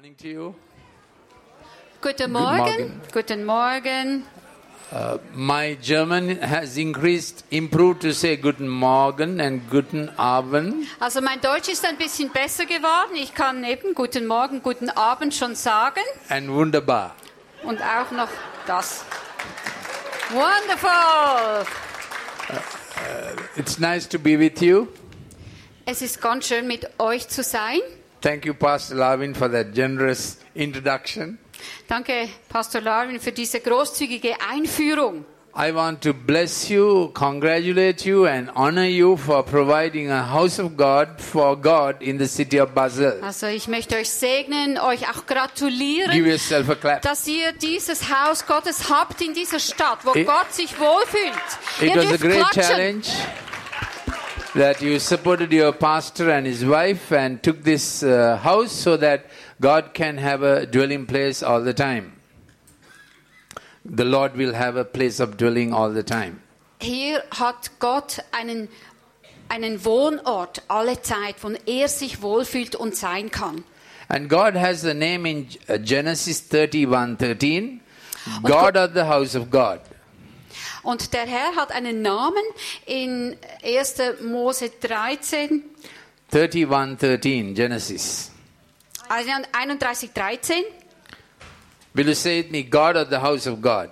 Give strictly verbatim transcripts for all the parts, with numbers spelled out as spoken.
morning to you. Guten Morgen. Guten Morgen. Uh, my German has increased, improved to say guten Morgen and guten Abend. Also mein Deutsch ist ein bisschen besser geworden. Ich kann eben guten Morgen, guten Abend schon sagen. And wunderbar. Und auch noch das. Wonderful. Uh, uh, it's nice to be with you. Es ist ganz schön mit euch zu sein. Thank you, Pastor Lavin, for that generous introduction. Danke, Pastor Larvin, für diese großzügige Einführung. I want to bless you, congratulate you and honor you for providing a house of God for God in the city of Basel. Also ich möchte euch segnen, euch auch gratulieren, Give yourself a clap. dass ihr dieses Haus Gottes habt in dieser Stadt, wo It- Gott sich wohlfühlt. It Ihr was a dürft great klatschen. challenge that you supported your pastor and his wife and took this uh, house so that God can have a dwelling place all the time. The Lord will have a place of dwelling all the time. Hier hat Gott einen, einen Wohnort alle Zeit, wo er sich wohlfühlt und sein kann. And God has a name in uh, Genesis thirty-one thirteen, God of the house of God. Und der Herr hat einen Namen in erster Mose dreizehn, thirty-one thirteen, Genesis. also einunddreißig dreizehn. Will you say it me? God of the house of God.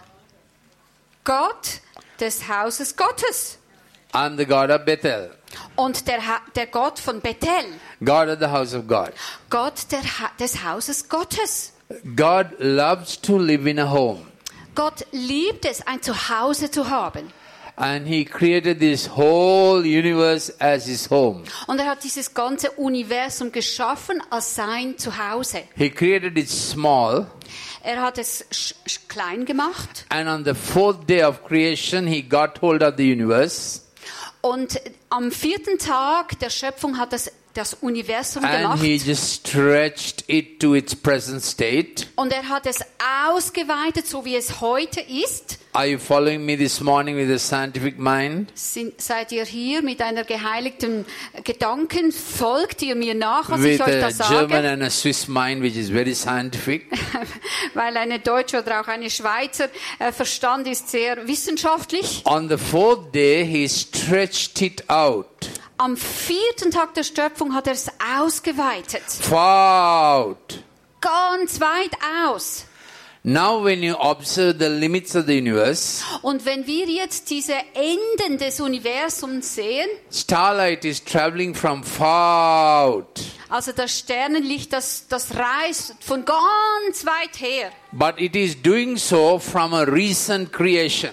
Gott des Hauses Gottes. I'm the God of Bethel. Und der, Ha- der Gott von Bethel. God of the house of God. Gott der ha- des Hauses Gottes. God loves to live in a home. Gott liebt es, ein Zuhause zu haben. And he created this whole universe as his home. Und er hat dieses ganze Universum geschaffen als sein Zuhause. He created it small. Er hat es sch- sch- klein gemacht. And on the fourth day of creation, he got hold of the universe. Und am vierten Tag der Schöpfung hat das, das Universum And gemacht. he just stretched it to its present state. Und er hat es ausgeweitet, so wie es heute ist. Are you following me this morning with a scientific mind? Sind, seid ihr hier mit einer geheiligten Gedanken? Folgt ihr mir nach, was With ich euch da a German sage? and a Swiss mind, which is very scientific. Weil eine deutsche oder auch eine Schweizer äh, Verstand ist sehr wissenschaftlich. On the fourth day, he stretched it out. Am vierten Tag der Schöpfung hat er es ausgeweitet. Far out. Ganz weit aus. Now when you observe the limits of the universe, Und wenn wir jetzt diese Enden des Universums sehen, starlight is traveling from far out. also das Sternenlicht, das, das reist von ganz weit her. But it is doing so from a recent creation.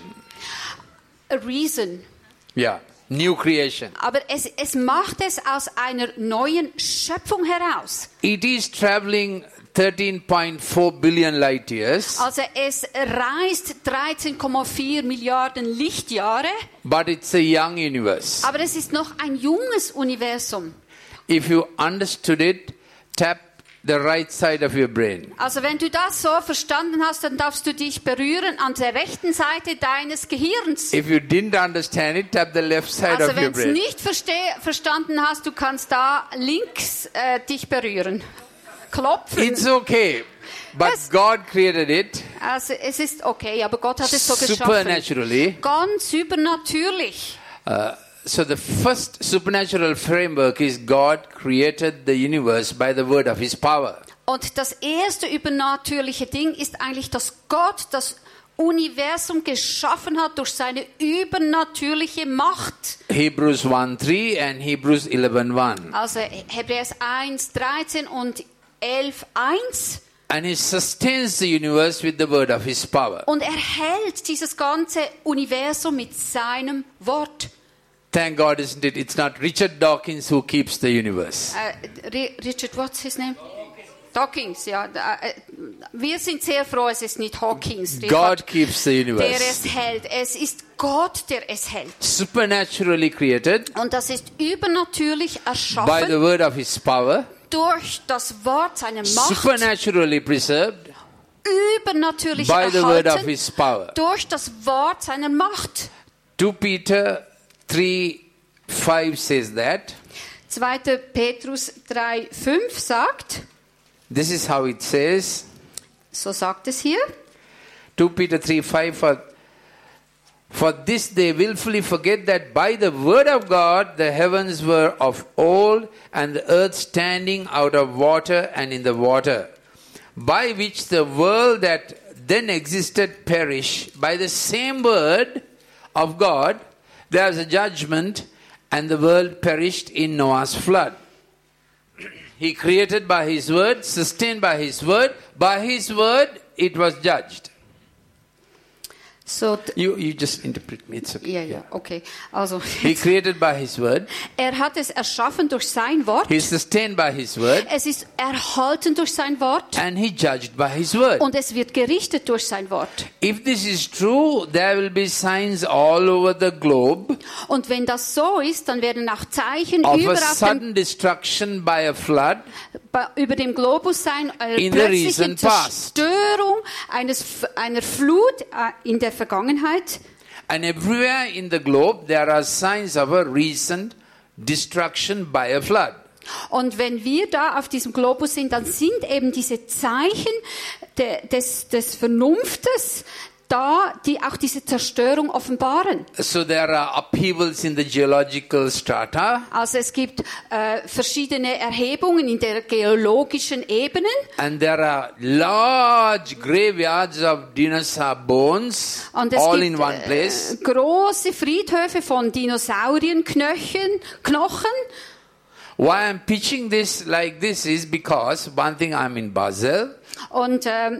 A reason. Yeah, new creation. Aber es, es macht es aus einer neuen Schöpfung heraus. It is traveling thirteen point four billion light years, Also es reist dreizehn Komma vier Milliarden Lichtjahre, but it's a young universe. aber es ist noch ein junges Universum. If you understood it, tap the right side of your brain. Also wenn du das so verstanden hast, dann darfst du dich berühren an der rechten Seite deines Gehirns. If you didn't understand it, tap the left side Also of your wenn du es brain. nicht verste- verstanden hast, du kannst da links äh, dich berühren. Klopfen. It's okay, but Es- God created it Also es ist okay, aber Gott hat es so geschaffen. supernaturally. Ganz übernatürlich. Uh, so the first supernatural framework is God created the universe by the word of his power. Und das erste übernatürliche Ding ist eigentlich, dass Gott das Universum geschaffen hat durch seine übernatürliche Macht. Hebrews one three and Hebrews eleven one. Also Hebräer eins dreizehn und elf eins. And he sustains the universe with the word of his power. Und er hält dieses ganze Universum mit seinem Wort. Thank God, isn't it? It's not Richard Dawkins who keeps the universe. Äh, Ri- Richard, what's his name? Dawkins, ja. Äh, Wir sind sehr froh, es ist nicht Hawkins, God Richard, keeps the der universe. es hält. Es ist Gott, der es hält. Supernaturally created Und das ist übernatürlich by the erschaffen word of his power, durch das Wort seiner Macht, supernaturally preserved übernatürlich by the word of erhalten his power. durch das Wort seiner Macht. two Peter three five says that. zweiter Petrus drei fünf sagt, This is how it says. So sagt es hier. Second Peter three five, for, for this they willfully forget that by the word of God the heavens were of old, and the earth standing out of water and in the water, by which the world that then existed perished. By the same word of God there was a judgment, and the world perished in Noah's flood. He created by his word, sustained by his word. By his word it was judged. So, You you just interpret me. It's okay. ja, ja, okay. Also, He created by his word. er hat es erschaffen durch sein Wort. He sustained by his word. Es ist erhalten durch sein Wort. And he judged by his word. Und es wird gerichtet durch sein Wort. If this is true, there will be signs all over the globe Und wenn das so ist, dann werden auch Zeichen of a über, auf dem, sudden destruction by a flood bei- über dem Globus sein, eine In the plötzliche recent past. Zerstörung eines, einer Flut äh, in der Vergangenheit. And everywhere in the globe there are signs of a recent destruction by a flood. Und wenn wir da auf diesem Globus sind, dann sind eben diese Zeichen de, des, des Vernunftes da, die auch diese Zerstörung offenbaren. So there are upheavals in the geological strata, Also es gibt äh, verschiedene Erhebungen in der geologischen Ebene. and there are large graveyards of dinosaur bones, Und es all gibt in one äh, place. große Friedhöfe von Dinosaurienknochen. Knochen. Why I'm pitching this like this is because one thing, I'm in Basel, Und ähm,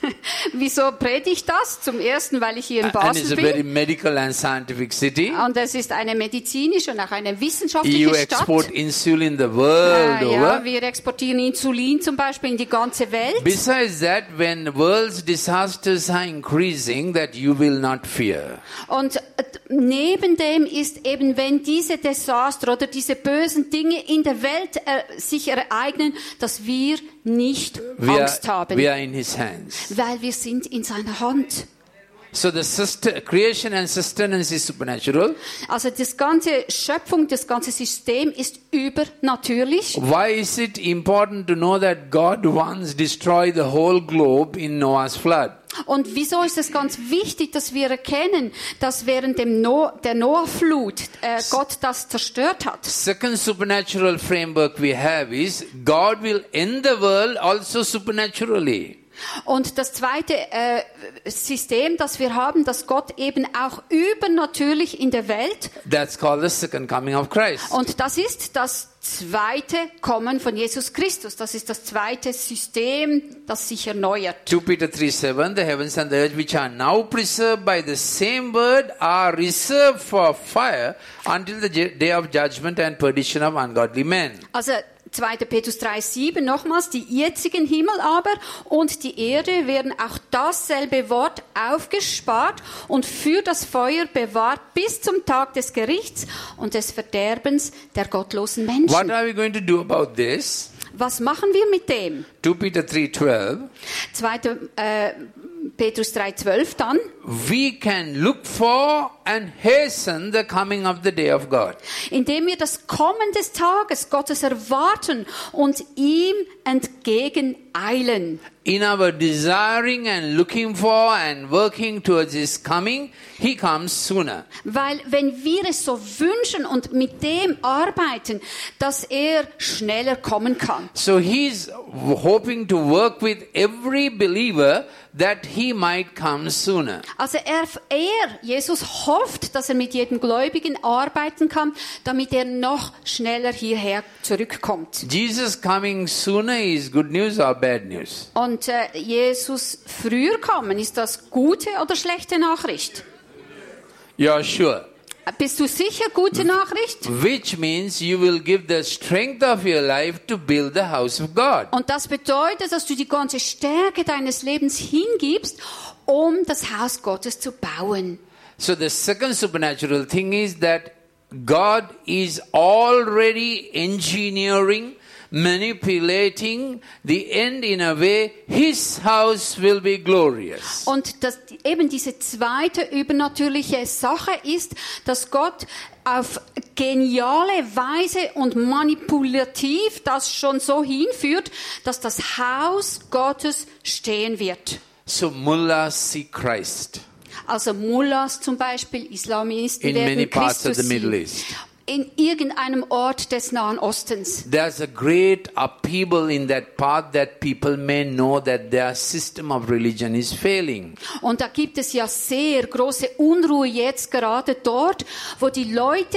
wieso predige ich das? Zum Ersten, weil ich hier in and it's Basel a very bin. medical and scientific city. Und es ist eine medizinische und auch eine You wissenschaftliche Stadt. export insulin the world Äh, ja, over. wir exportieren Insulin zum Beispiel in die ganze Welt. Besides that, when world's disasters are increasing, that you will not fear. Und äh, neben dem ist eben, wenn diese Desaster oder diese bösen Dinge in der Welt äh, sich ereignen, dass wir nicht We Angst are, haben, we are in his hands. weil wir sind in seiner Hand. So the suste- creation and sustenance is supernatural. Also das ganze Schöpfung, das ganze System ist übernatürlich. Why is it important to know that God once destroyed the whole globe in Noah's flood? Und wieso ist es ganz wichtig, dass wir erkennen, dass während dem no der Noah-Flut äh, Gott das zerstört hat? Second supernatural framework we have is God will end the world also supernaturally. Und das zweite äh, System, das wir haben, dass Gott eben auch übernatürlich in der Welt, That's called the second coming of Christ. und das ist das zweite Kommen von Jesus Christus. Das ist das zweite System, das sich erneuert. Second Peter three seven, the heavens and the earth which are now preserved by the same word are reserved for fire until the ju- day of judgment and perdition of ungodly men. Also zweiter Petrus drei sieben nochmals, die jetzigen Himmel aber und die Erde werden auch dasselbe Wort aufgespart und für das Feuer bewahrt bis zum Tag des Gerichts und des Verderbens der gottlosen What Menschen. are we going to do about this? Was machen wir mit dem? Second Peter three twelve, zweiter Äh, Petrus drei zwölf dann. we can look for and hasten the coming of the day of God. Indem wir das Kommen des Tages Gottes erwarten und ihm entgegeneilen. In our desiring and looking for and working towards his coming, he comes sooner. Weil wenn wir es so wünschen und mit dem arbeiten, dass er schneller kommen kann. So he's hoping to work with every believer that he might come sooner. Also er, er, Jesus hofft, dass er mit jedem Gläubigen arbeiten kann, damit er noch schneller hierher zurückkommt. Jesus coming sooner is good news or bad news? Und äh, Jesus früher kommen, ist das gute oder schlechte Nachricht? You're sure. Bist du sicher, gute Nachricht? Which means you will give the strength of your life to build the house of God. Und das bedeutet, dass du die ganze Stärke deines Lebens hingibst, um das Haus Gottes zu bauen. So the second supernatural thing is that God is already engineering manipulating the end in a way his house will be glorious. Und das, eben diese zweite übernatürliche Sache ist, dass Gott auf geniale Weise und manipulativ das schon so hinführt, dass das Haus Gottes stehen wird. So mullahs see Christ Also Mullahs zum Beispiel, Islamisten in many werden parts of Christus the Middle sehen. East. In irgendeinem Ort des Nahen Ostens. There's a great upheaval in that part that people may know that their system of religion is failing. Und da gibt es ja sehr große Unruhe jetzt gerade dort, wo die Leute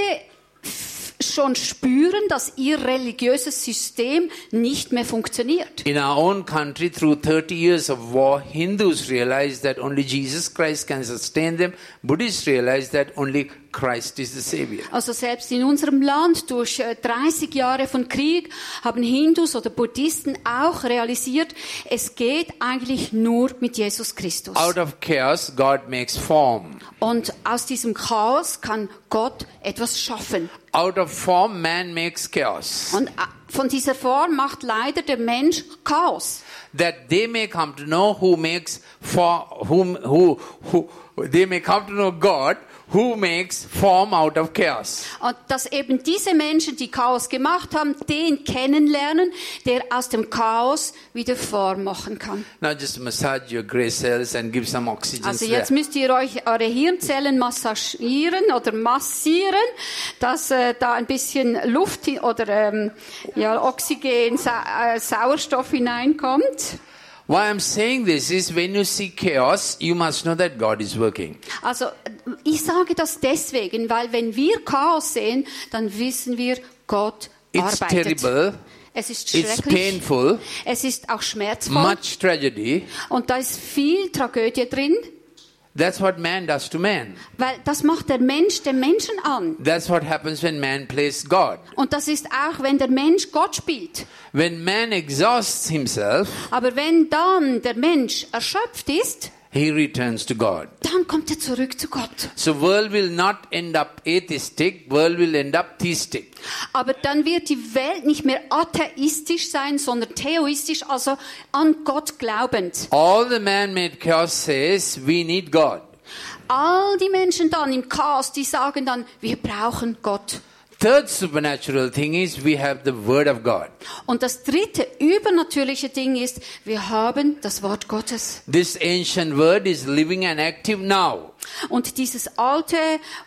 schon spüren, dass ihr religiöses System nicht mehr funktioniert. In our own country, through thirty years of war, Hindus realized that only Jesus Christ can sustain them. Buddhists realized that only Christ is the Savior. Also selbst in unserem Land durch dreißig Jahre von Krieg haben Hindus oder Buddhisten auch realisiert, es geht eigentlich nur mit Jesus Christus. Out of chaos, God makes form. Und aus diesem Chaos kann Gott etwas schaffen. Out of form, man makes chaos. Und von dieser Form macht leider der Mensch Chaos. That they may come to know who makes for whom who who they may come to know God who makes form out of chaos. Und dass eben diese Menschen, die Chaos gemacht haben, den kennenlernen, der aus dem Chaos wieder Form machen kann. Now just massage your gray cells and give some oxygen. Also jetzt müsst ihr euch eure Hirnzellen massagieren oder massieren, dass äh, da ein bisschen Luft oder ähm, ja, Oxygen, Sa äh, Sauerstoff hineinkommt. Why I'm saying this is when you see chaos, you must know that God is working. Also ich sage das deswegen, weil wenn wir Chaos sehen, dann wissen wir, Gott It's arbeitet. terrible. Es ist It's schrecklich. painful. Es ist auch schmerzvoll. Much tragedy. Und da ist viel Tragödie drin, That's what man does to man. weil das macht der Mensch den Menschen an. That's what happens when man plays God. Und das ist auch, wenn der Mensch Gott spielt. When man exhausts himself, Aber wenn dann der Mensch erschöpft ist, he returns to God. dann kommt er zurück zu Gott. So world will not end up atheistic, world will end up theistic. Aber dann wird die Welt nicht mehr atheistisch sein, sondern theoistisch, also an Gott glaubend. All the man-made chaos says we need God. All die Menschen dann im Chaos, die sagen dann, wir brauchen Gott. Third supernatural thing is we have the word of God. Und das dritte übernatürliche Ding ist, wir haben das Wort Gottes. This ancient word is living and active now. Und dieses alte,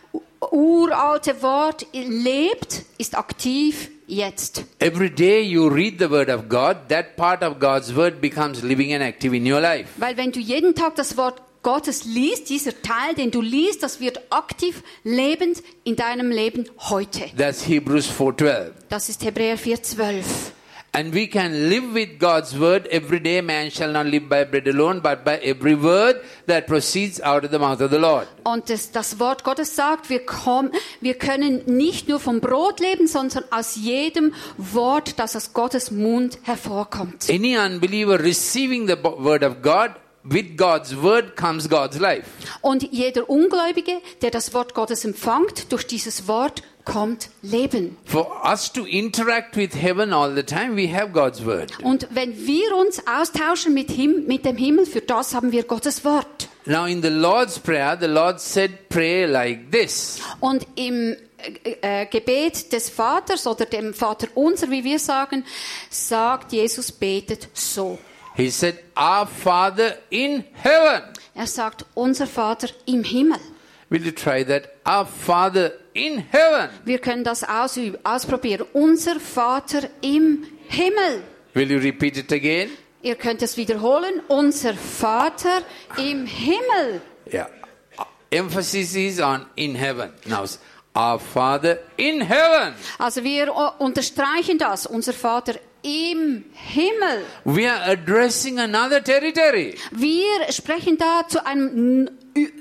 uralte Wort lebt, ist aktiv jetzt. Every day you read the word of God, that part of God's word becomes living and active in your life. Weil wenn du jeden Tag das Wort Gottes liest, dieser Teil, den du liest, das wird aktiv lebend in deinem Leben heute. That's Hebrews four twelve. Das ist Hebräer vier zwölf. And we can live with God's word every day. Man shall not live by bread alone, but by every word that proceeds out of the mouth of the Lord. Und das, das Wort Gottes sagt, wir, kommen, wir können nicht nur vom Brot leben, sondern aus jedem Wort, das aus Gottes Mund hervorkommt. Any unbeliever receiving the word of God, with God's word comes God's life. Und jeder Ungläubige, der das Wort Gottes empfängt, durch dieses Wort kommt Leben. For us to interact with heaven all the time, we have God's word. Und wenn wir uns austauschen mit, Him, mit dem Himmel, für das haben wir Gottes Wort. Now in the Lord's Prayer, the Lord said, pray like this. Und im äh, äh, Gebet des Vaters oder dem Vater unser, wie wir sagen, sagt Jesus, betet so. He said, our Father in heaven. Er sagt, unser Vater im Himmel. Will you try that? Our Father in heaven. Wir können das ausüben, ausprobieren. Unser Vater im Himmel. Will you repeat it again? Ihr könnt es wiederholen. Unser Vater im Himmel. Yeah. Emphasis is on in heaven. Now, our Father in heaven. Also wir unterstreichen das. Unser Vater im Himmel. We are addressing another territory. Wir sprechen da zu einem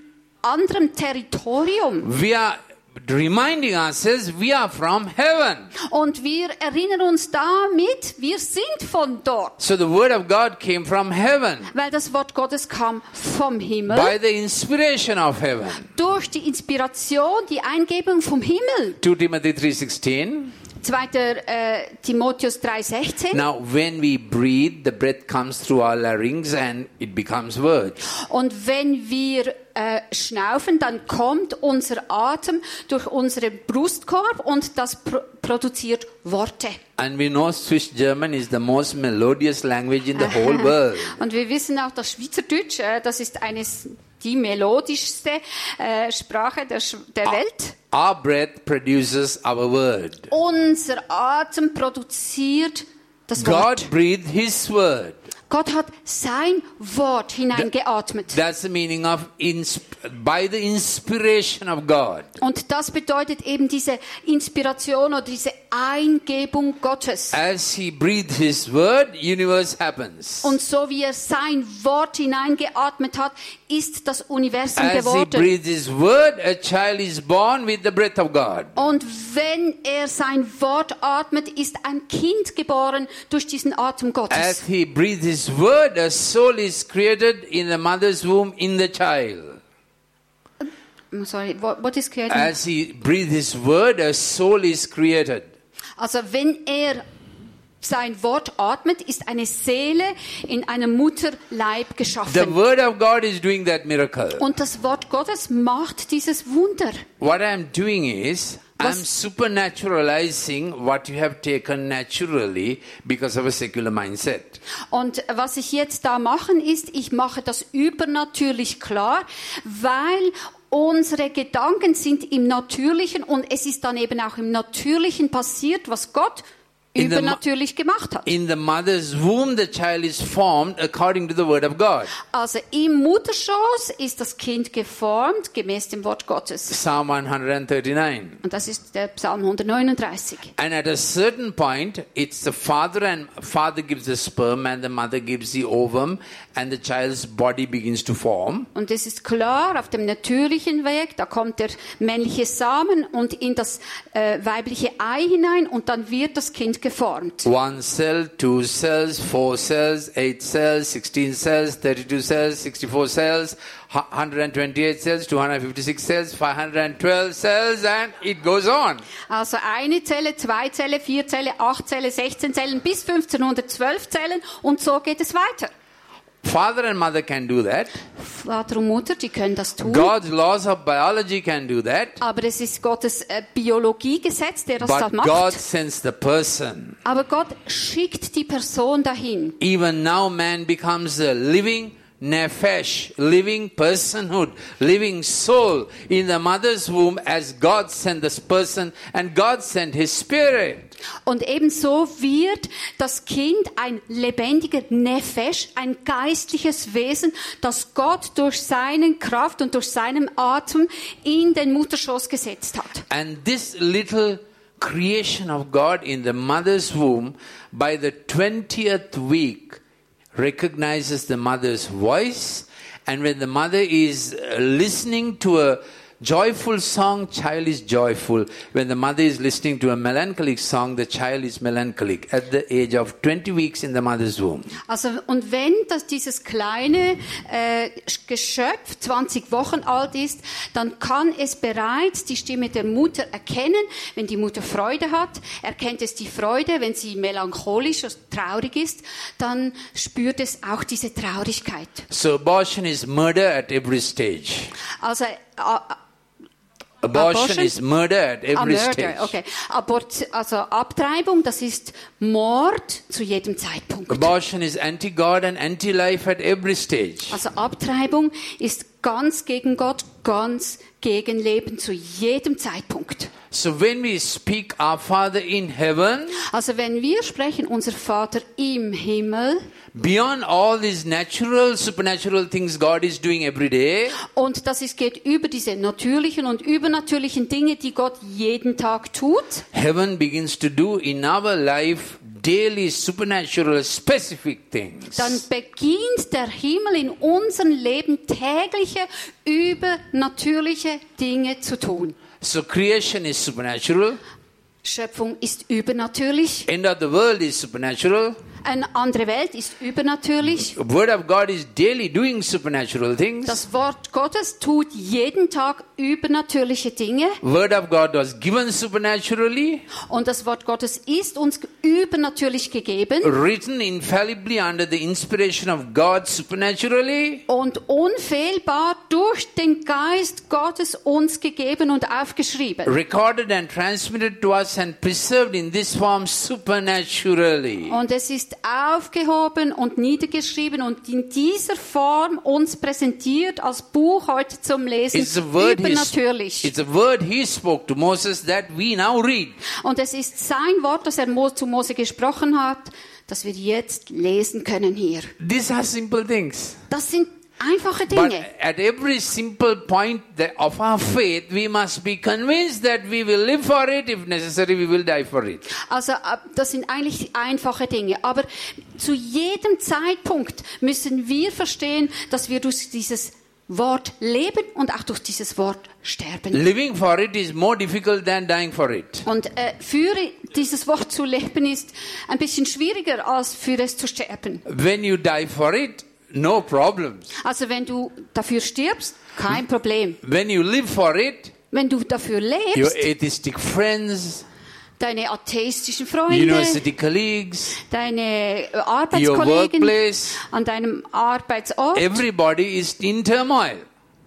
anderen Territorium. We are reminding ourselves we are from heaven. Und wir erinnern uns damit, wir sind von dort. So the word of God came from heaven. Weil das Wort Gottes kam vom Himmel. By the inspiration of heaven. Durch die Inspiration, die Eingebung vom Himmel. Second Timothy three sixteen. zweiter Äh, Timotheus drei sechzehn. Now, when we breathe, the breath comes through our larynx and it becomes words. Und wenn wir äh, schnaufen, dann kommt unser Atem durch unseren Brustkorb und das pro- produziert Worte. And we know Swiss German is the most melodious language in the whole world. Und wir wissen auch, dass Schweizerdeutsch, äh, das ist eines die melodischste äh, Sprache der, Sch- der Welt. Our breath produces our word. Unser Atem produziert das God Wort. breathed His word. Gott hat sein Wort hineingeatmet. That's the meaning of insp- by the inspiration of God. Und das bedeutet eben diese Inspiration oder diese Eingebung Gottes. As He breathed His word, universe happens. Und so wie er sein Wort hineingeatmet hat, ist das Universum As He geworden. breathed His word, a child is born with the breath of God. Und wenn er sein Wort atmet, ist ein Kind geboren durch diesen Atem Gottes. As He breathed His word, a soul is created in the mother's womb in the child. I'm sorry, what, what is created? As He breathed His word, a soul is created. Also wenn er sein Wort atmet, ist eine Seele in einem Mutterleib The geschaffen. word of God is doing that miracle. Und das Wort Gottes macht dieses Wunder. What I'm doing is, I'm Was- supernaturalizing what you have taken naturally because of a secular mindset. Und was ich jetzt da machen ist, ich mache das übernatürlich klar, weil unsere Gedanken sind im Natürlichen und es ist dann eben auch im Natürlichen passiert, was Gott In the mo- übernatürlich gemacht hat. In the mother's womb, the child is formed according to the word of God. Also im Mutterschoß ist das Kind geformt gemäß dem Wort Gottes. Psalm one thirty-nine. Und das ist der Psalm hundertneununddreißig. And at a certain point, it's the father and father gives the sperm and the mother gives the ovum and the child's body begins to form. Und es ist klar, auf dem natürlichen Weg, da kommt der männliche Samen und in das äh, weibliche Ei hinein und dann wird das Kind geformt. One cell, two cells, four cells, eight cells, sixteen cells, thirty-two cells, sixty-four cells, one hundred twenty-eight cells, two hundred fifty-six cells, five hundred twelve cells, and it goes on. Also eine Zelle, zwei Zellen, vier Zellen, acht Zellen, sechzehn Zellen bis fünfzehnhundertzwölf Zellen und so geht es weiter. Father and mother can do that. Vater und Mutter, die können das tun. God's laws of biology can do that. Aber es ist Gottes äh, Biologiegesetz, der das da But God macht. sends the person. Aber Gott schickt die Person dahin. Even now man becomes a living nephesh, living personhood, living soul in the mother's womb as God sent this person and God sent His Spirit. Und ebenso wird das Kind ein lebendiger Nefesh, ein geistliches Wesen, das Gott durch seine Kraft und durch seinen Atem in den Mutterschoß gesetzt hat. And this little creation of God in the mother's womb by the twentieth week recognizes the mother's voice, and when the mother is uh, listening to a joyful song, child is joyful. When the mother is listening to a melancholic song, the child is melancholic at the age of twenty weeks in the mother's womb. Also, und wenn das, dieses kleine äh, Geschöpf zwanzig Wochen alt ist, dann kann es bereits die Stimme der Mutter erkennen. Wenn die Mutter Freude hat, erkennt es die Freude. Wenn sie melancholisch und traurig ist, dann spürt es auch diese Traurigkeit. So abortion is murder at every stage. Also, äh, Abortion, Abortion? is murder at Ah, every Murder, stage. okay. Abort, also Abtreibung, das ist Mord zu jedem Zeitpunkt. Abortion is anti-God and anti-life at every stage. Also Abtreibung ist ganz gegen Gott, ganz gegen Leben zu jedem Zeitpunkt. So when we speak our Father in heaven, Also wenn wir sprechen, unser Vater im Himmel, beyond all these natural, supernatural things God is doing every day, und das ist, geht über diese natürlichen und übernatürlichen Dinge, die Gott jeden Tag tut, heaven begins to do in our life daily, supernatural, specific things. dann beginnt der Himmel in unserem Leben tägliche, übernatürliche Dinge zu tun. So creation is supernatural, Schöpfung ist übernatürlich. end of the world is supernatural, Eine andere Welt ist übernatürlich. The Word of God is daily doing supernatural things. Das Wort Gottes tut jeden Tag übernatürliche Dinge. Word of God was given supernaturally, Und das Wort Gottes ist uns übernatürlich gegeben. written infallibly under the inspiration of God supernaturally, Und unfehlbar durch den Geist Gottes uns gegeben und aufgeschrieben. recorded and transmitted to us and preserved in this form supernaturally. Und es ist aufgehoben und niedergeschrieben und in dieser Form uns präsentiert als Buch heute zum Lesen. It's a word he, Übernatürlich. it's a word he spoke to Moses that we now read. Und es ist sein Wort, das er Mo- zu Mose gesprochen hat, das wir jetzt lesen können hier. These are simple things. Das sind einfache But Dinge. at every simple point that of our faith, we must be convinced that we will live for it. If necessary, we will die for it. Also äh, das sind eigentlich einfache Dinge. Aber zu jedem Zeitpunkt müssen wir verstehen, dass wir durch dieses Wort leben und auch durch dieses Wort sterben. Living for it is more difficult than dying for it. Und äh, für dieses Wort zu leben ist ein bisschen schwieriger als für es zu sterben. When you die for it, no problems. Also wenn du dafür stirbst, kein Problem. When you live for it, Wenn du dafür your lebst, atheistic friends, deine atheistischen Freunde, university colleagues, deine äh, your Arbeitskollegen workplace, an deinem Arbeitsort, everybody is in turmoil.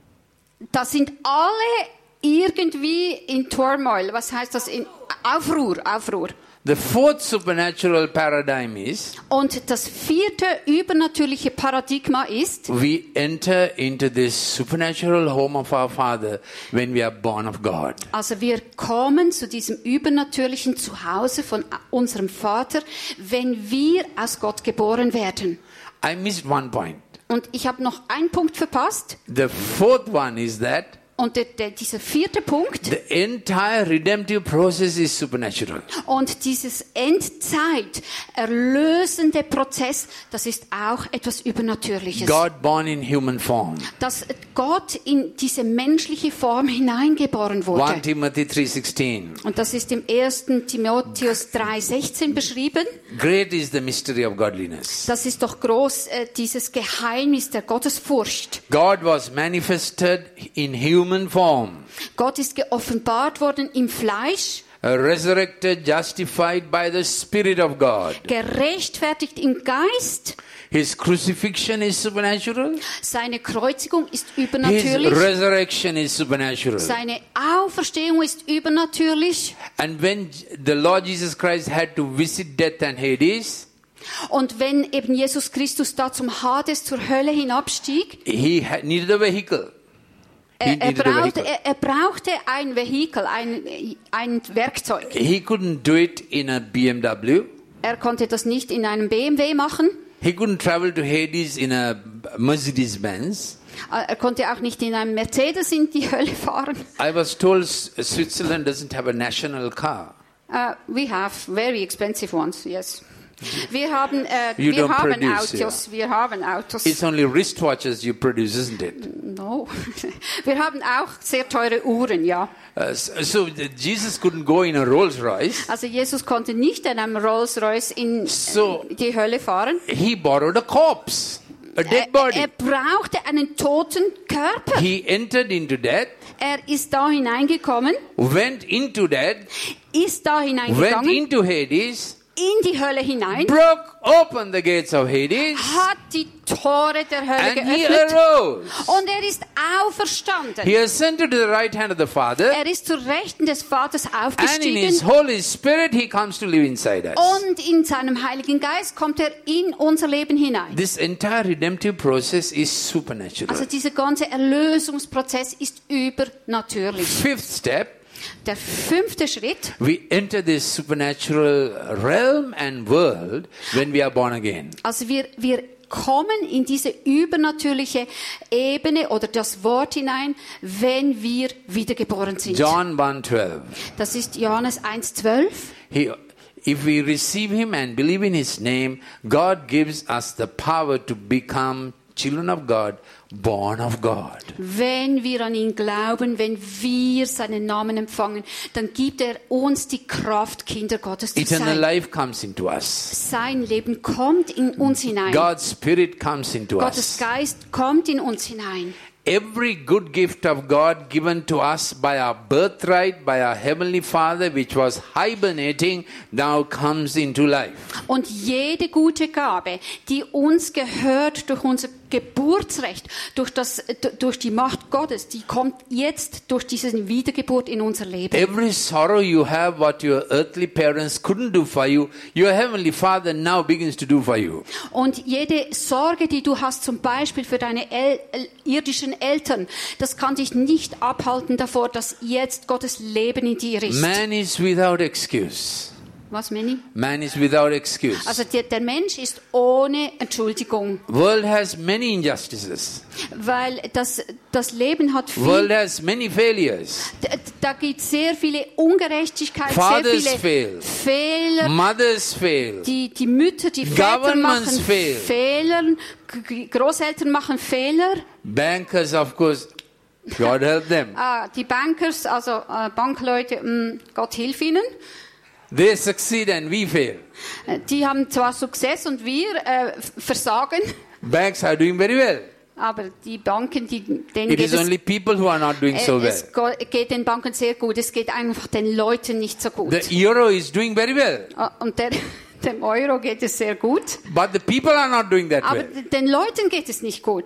da sind alle irgendwie in Turmoil. Was heißt das? In Aufruhr, Aufruhr. The fourth supernatural paradigm is Und das vierte übernatürliche Paradigma ist, we enter into this supernatural home of our Father when we are born of God. also wir kommen zu diesem übernatürlichen Zuhause von unserem Vater, wenn wir aus Gott geboren werden. I missed one point. Und ich habe noch einen Punkt verpasst. The fourth one is that Und der, der, dieser vierte Punkt, the entire redemptive process is supernatural. und dieses Endzeit erlösende Prozess, das ist auch etwas Übernatürliches. God born in human form. Dass Gott in diese menschliche Form hineingeboren First wurde. Timothy three sixteen. Und das ist im ersten Timotheus drei sechzehn beschrieben. Great is the mystery of godliness. Das ist doch groß, äh, dieses Geheimnis der Gottesfurcht. God was manifested in human form, Gott ist geoffenbart worden im Fleisch, resurrected, justified by the Spirit of God. gerechtfertigt im Geist. His crucifixion is supernatural. Seine Kreuzigung ist His übernatürlich. resurrection is supernatural. Seine Auferstehung ist übernatürlich. And when the Lord Jesus Christ had to visit death and Hades, Und wenn eben Jesus Christus da zum Hades, zur Hölle hinabstieg, he had needed a vehicle. He er, er, needed a brauchte, vehicle. er, er brauchte ein Vehikel, ein, ein Werkzeug. He couldn't do it in a B M W. Er konnte das nicht in einem B M W machen. He couldn't travel to Hades in a Mercedes-Benz. Er konnte auch nicht in einem Mercedes in die Hölle fahren. I was told S- Switzerland doesn't have a national car. Uh, we have very expensive ones, yes. Wir haben, äh, You wir don't haben produce, Autos, wir haben Autos. It's only wristwatches you produce, isn't it? No. Wir haben auch sehr teure Uhren, ja. Uh, so, so Jesus couldn't go in a Rolls Royce. Also Jesus konnte nicht in einem Rolls-Royce in So- äh, die Hölle fahren. He borrowed a corpse, a dead Er, body. er brauchte einen toten Körper. He entered into death, Er ist da hineingekommen, went into death, ist da went hineingegangen, into Hades, in die Hölle hinein, broke open the gates of Hades, hat die Tore der Hölle and he geöffnet arose. und er ist auferstanden. He ascended to the right hand of the Father, Er ist zur Rechten des Vaters and in His aufgestiegen Holy Spirit He comes to live inside us. und in seinem Heiligen Geist kommt er in unser Leben hinein. This entire redemptive process is supernatural. Also dieser ganze Erlösungsprozess ist übernatürlich. Fifth step, Der fünfte Schritt, we enter this supernatural realm and world when we are born again. also wir, wir kommen in diese übernatürliche Ebene oder das Wort hinein, wenn wir wiedergeboren sind. John one twelve. Das ist Johannes eins zwölf. He, if we receive Him and believe in His name, God gives us the power to become children of God, born of God. Wenn wir an ihn glauben, wenn wir seinen Namen empfangen, dann gibt er uns die Kraft, Kinder Gottes zu Eternal sein. life comes into us. Sein Leben kommt in uns hinein. God's Spirit comes into Gottes us. Geist kommt in uns hinein. Every good gift of God given to us by our birthright, by our Heavenly Father, which was hibernating, now comes into life. Und jede gute Gabe, die uns gehört durch unser Geburtsrecht, durch, das, durch die Macht Gottes, die kommt jetzt durch diese Wiedergeburt in unser Leben. Every sorrow you have, what your earthly parents couldn't do for you, your Heavenly Father now begins to do for you. Und jede Sorge, die du hast, zum Beispiel für deine El- irdischen Eltern, das kann dich nicht abhalten davor, dass jetzt Gottes Leben in dir ist. Man is without excuse. Was, Manny? Man is without excuse. Also der, der Mensch ist ohne Entschuldigung, World has many injustices. weil das, das Leben hat World viel, has many failures. da, da gibt es sehr viele Ungerechtigkeit, Fathers sehr viele fail. Fehler. Mothers fail. Die, die Mütter, die Väter Governments machen fail. Fehler, G- Großeltern machen Fehler, Bankers, of course, God help them. ah, die Bankers, also äh, Bankleute, mh, Gott hilf ihnen. They succeed and we fail. Äh, Die haben zwar Success und wir äh, f- versagen, Banks are doing very well. aber die Banken, die, denen It geht is es, only people who are not doing äh, so well. es go- geht den Banken sehr gut, es geht einfach den Leuten nicht so gut. The euro is doing very well. Ah, Und der, dem Euro geht es sehr gut, But the people are not doing that aber well. d- den Leuten geht es nicht gut.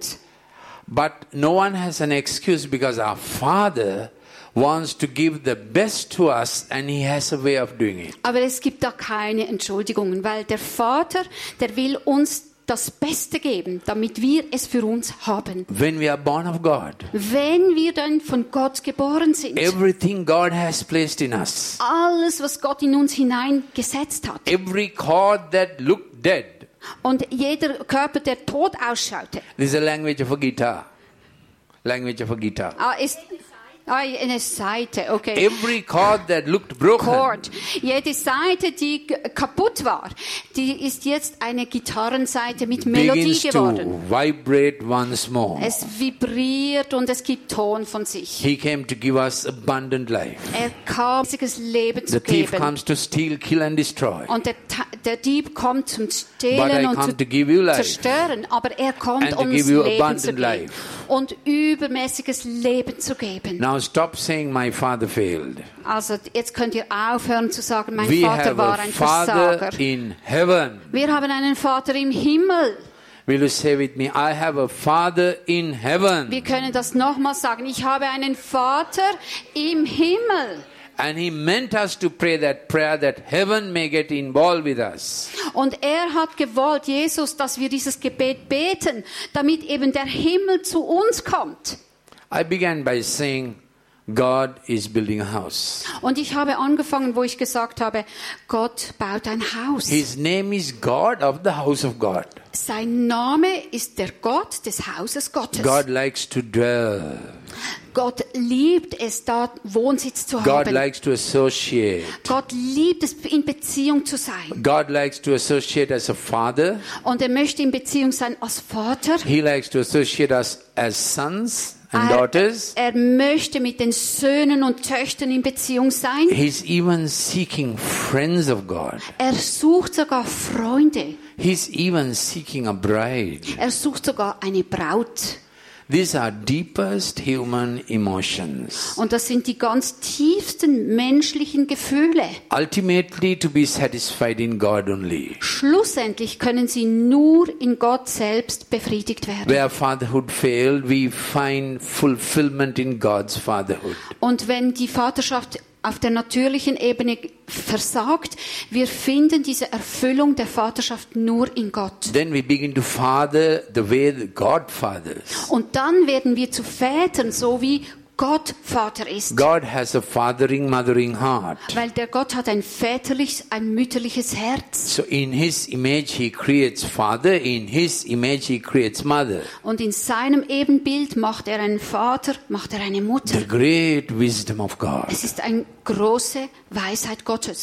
But no one has an excuse because our Father wants to give the best to us and He has a way of doing it. Aber es gibt da keine Entschuldigungen, weil der Vater, der will uns das Beste geben, damit wir es für uns haben. When we are born of God, Wenn wir dann von Gott geboren sind, everything God has placed in us, alles, was Gott in uns hineingesetzt hat, every chord that looked dead, und jeder Körper, der tot ausschaute, this is a language of a guitar. Language of a guitar. ah, ist ah, eine Seite, okay. Every chord that looked broken Chord. Jede Seite, die g- kaputt war, die ist jetzt eine Gitarrenseite mit Melodie begins to geworden. vibrate once more. Es vibriert und es gibt Ton von sich. He came to give us abundant life. Er kam, riesiges Leben The zu thief geben. comes to steal, kill and destroy. Und der, Ta- der Dieb kommt zum But I Stehlen und come zu to give you life. zerstören, aber er kommt, And to um give uns you Leben abundant zu geben life. und übermäßiges Leben zu geben. Now stop saying my father failed. Also jetzt könnt ihr aufhören zu sagen, mein We Vater have war a ein father Versager. in heaven. Wir haben einen Vater im Himmel. Will you say with me, I have a father in heaven. Wir können das nochmal sagen. Ich habe einen Vater im Himmel. And he meant us to pray that prayer that heaven may get involved with us. Und er hat gewollt, Jesus, dass wir dieses Gebet beten, damit eben der Himmel zu uns kommt. I began by saying, God is building a house. Und ich habe angefangen, wo ich gesagt habe, Gott baut ein Haus. His name is God of the house of God. Sein Name ist der Gott des Hauses Gottes. God likes to dwell. Gott liebt es, da Wohnsitz zu God haben. likes to associate. Gott liebt es, in Beziehung zu sein. God likes to associate as a father. Und er möchte in Beziehung sein als Vater. He likes to associate us as sons and Er, daughters. er möchte mit den Söhnen und Töchtern in Beziehung sein. He's even seeking friends of God. Er sucht sogar Freunde. He's even seeking a bride. Er sucht sogar eine Braut. These are deepest human emotions. Und das sind die ganz tiefsten menschlichen Gefühle. Ultimately to be satisfied in God only. Schlussendlich können sie nur in Gott selbst befriedigt werden. Where fatherhood failed, we find fulfillment in God's fatherhood. Und wenn die Vaterschaft auf der natürlichen Ebene versagt, wir finden diese Erfüllung der Vaterschaft nur in Gott. Then we begin to father the way that God fathers. Und dann werden wir zu Vätern, so wie Gott Vater ist. God has a fathering, mothering heart. Weil der Gott hat ein väterliches, ein mütterliches Herz. So in His image He creates father, in His image He creates mother. Und in seinem Ebenbild macht er einen Vater, macht er eine Mutter. The great wisdom of God. Es ist eine große Weisheit Gottes.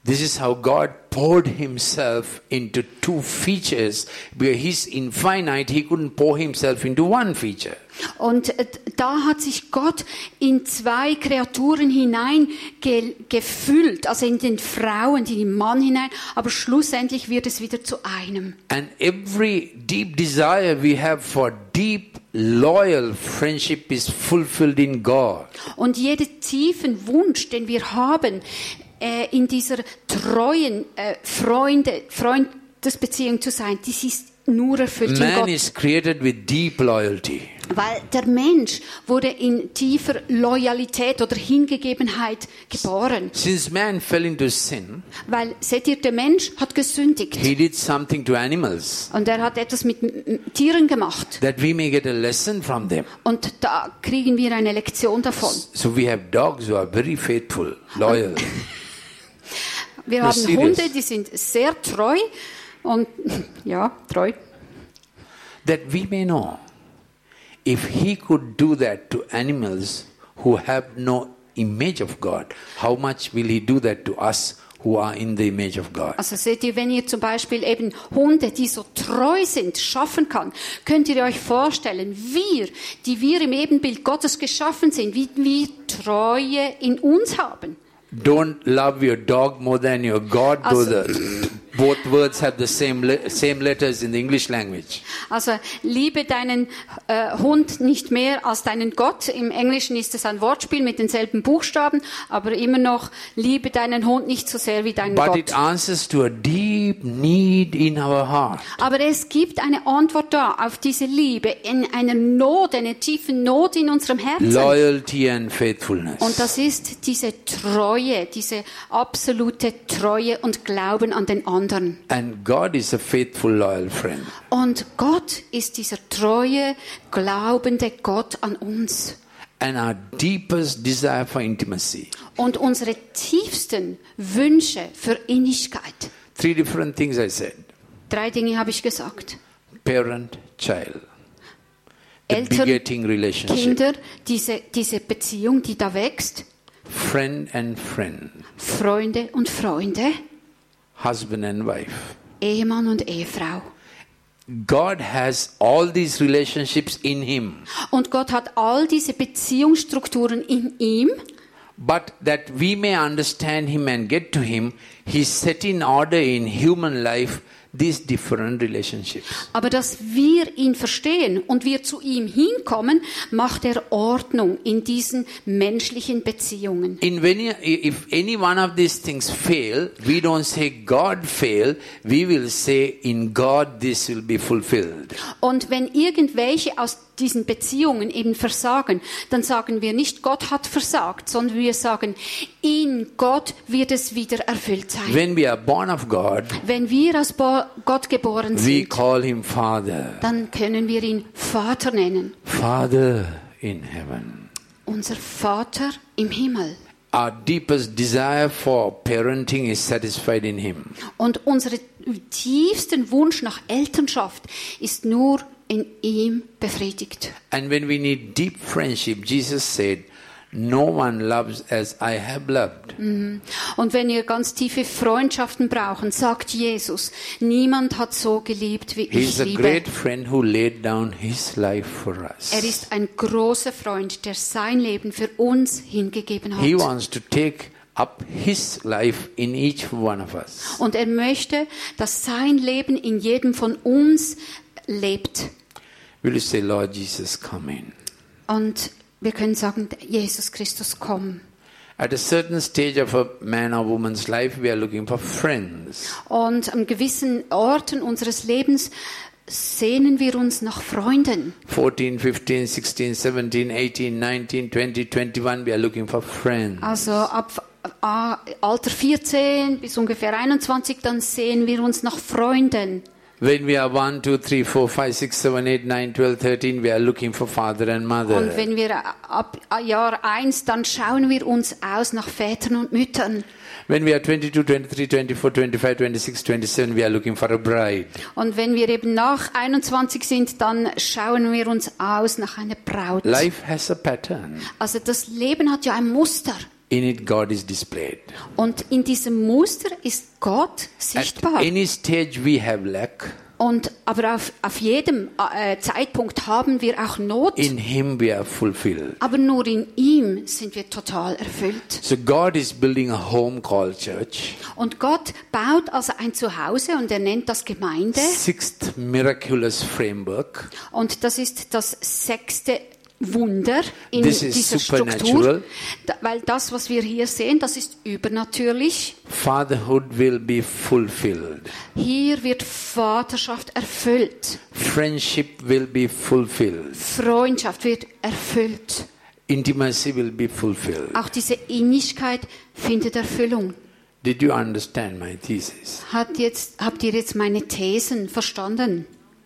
This is how God poured himself into two features. Where he's infinite, he couldn't pour himself into one feature. Und äh, da hat sich Gott in zwei Kreaturen hinein ge- gefüllt, also in den Frauen, in den Mann hinein, aber schlussendlich wird es wieder zu einem. And every deep desire we have for deep, loyal friendship is fulfilled in God. Und jeden tiefen Wunsch, den wir haben, äh, in dieser treuen äh, Freunde, Freundesbeziehung zu sein, das ist nur erfüllt in Man Gott. is created with deep loyalty. Weil der Mensch wurde in tiefer Loyalität oder Hingegebenheit geboren. Since man fell into sin, Weil, seht ihr, der Mensch hat gesündigt. he did something to animals Und er hat etwas mit m- Tieren gemacht. that we may get a lesson from them. Und da kriegen wir eine Lektion davon. So we have dogs who are very faithful, loyal. Wir No, haben serious. Hunde, die sind sehr treu. Und ja, treu. That we may know, if he could do that to animals who have no image of God, how much will he do that to us who are in the image of God? Also seht ihr, wenn ihr zum Beispiel eben Hunde, die so treu sind, schaffen kann, könnt ihr euch vorstellen, wir, die wir im Ebenbild Gottes geschaffen sind, wie wir Treue in uns haben. Don't love your dog more than your God, though Also- the, both words have the same le- same letters in the English language. Also liebe deinen äh, Hund nicht mehr als deinen Gott. Im Englischen ist es ein Wortspiel mit denselben Buchstaben, aber immer noch liebe deinen Hund nicht so sehr wie deinen But Gott. it answers to a deep need in our heart. Aber es gibt eine Antwort da auf diese Liebe, in einer Not, eine tiefe Not in unserem Herzen. Loyalty and faithfulness. Und das ist diese Treue, diese absolute Treue und Glauben an den anderen. And God is a faithful, loyal friend. Und Gott ist dieser treue, glaubende Gott an uns. And our deepest desire for intimacy. Und unsere tiefsten Wünsche für Innigkeit. Three different things I said. Drei Dinge habe ich gesagt. Parent, child. The Eltern, begetting relationship. Kinder, diese, diese Beziehung, die da wächst. Friend and friend. Freunde und Freunde. Husband and wife. Ehemann und Ehefrau. God has all these relationships in him. Und Gott hat all diese Beziehungsstrukturen in ihm. But that we may understand him and get to him, he set in order in human life these different relationships. Aber dass wir ihn verstehen und wir zu ihm hinkommen, macht er Ordnung in diesen menschlichen Beziehungen. In when, if any one of these things fail, we don't say God fail, we will say in God this will be fulfilled. Und wenn irgendwelche aus diesen Beziehungen eben versagen, dann sagen wir nicht, Gott hat versagt, sondern wir sagen, in Gott wird es wieder erfüllt sein. When we are born of God, Wenn wir aus Bo- Gott geboren we sind, call him Father. dann können wir ihn Vater nennen. Father in heaven. Unser Vater im Himmel. Our deepest desire for parenting is satisfied in him. Und unser tiefsten Wunsch nach Elternschaft ist nur in ihm befriedigt. And when we need deep friendship, Jesus said, no one loves as I have loved. Und wenn wir ganz tiefe Freundschaften brauchen, sagt Jesus, niemand hat so geliebt, wie He ich is a liebe. great friend who laid down his life for us. Er ist ein großer Freund, der sein Leben für uns hingegeben He hat. wants to take up his life in each one of us. Und er möchte, dass sein Leben in jedem von uns lebt. Will you say, Lord Jesus, come in? Und wir können sagen, Jesus Christus, komm. At a certain stage of a man or woman's life, we are looking for friends. Und an gewissen Orten unseres Lebens sehnen wir uns nach Freunden. fourteen, fifteen, sixteen, seventeen, eighteen, nineteen, twenty, twenty-one, we are looking for friends. Also ab äh, Alter vierzehn bis ungefähr einundzwanzig, dann sehen wir uns nach Freunden. When we are one, two, three, four, five, six, seven, eight, nine, twelve, thirteen, we are looking for father and mother. Und wenn wir ab Jahr eins, dann schauen wir uns aus nach Vätern und Müttern. When we are twenty-two, twenty-three, twenty-four, twenty-five, twenty-six, twenty-seven, we are looking for a bride. Und wenn wir eben nach einundzwanzig sind, dann schauen wir uns aus nach einer Braut. Life has a pattern. Also das Leben hat ja ein Muster. In it, God is displayed. Und in diesem Muster ist Gott At sichtbar. any stage we have lack. Und, aber auf, auf jedem äh, Zeitpunkt haben wir auch Not. In Him we are fulfilled. Aber nur in ihm sind wir total erfüllt. So God is building a home called church. Und Gott baut also ein Zuhause und er nennt das Gemeinde. Sixth miraculous framework. Und das ist das sechste Wunder in This is dieser supernatural. Struktur. Da, weil das, was wir hier sehen, das ist übernatürlich. Fatherhood will be fulfilled. Hier wird Vaterschaft erfüllt. Friendship will be fulfilled. Freundschaft wird erfüllt. Intimacy will be fulfilled. Auch diese Innigkeit findet Erfüllung. Did you understand my thesis? Hat jetzt, habt ihr jetzt meine Thesen verstanden?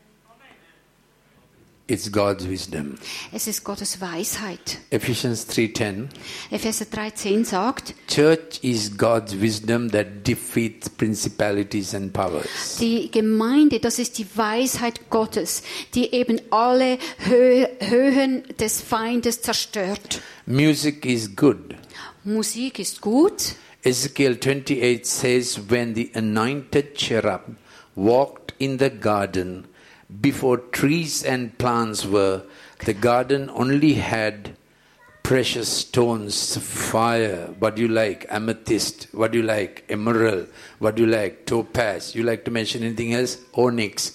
It's God's wisdom. Es ist Gottes Weisheit. Ephesians three ten. Epheser drei zehn sagt, Church is God's wisdom that defeats principalities and powers. die Gemeinde, das ist die Weisheit Gottes, die eben alle Hö- Höhen des Feindes zerstört. Music is good. Musik ist gut. Ezekiel twenty-eight says, when the anointed cherub walked in the garden, before trees and plants were, the garden only had precious stones, fire, what do you like, amethyst, what do you like, emerald, what do you like, topaz, you like to mention anything else, onyx.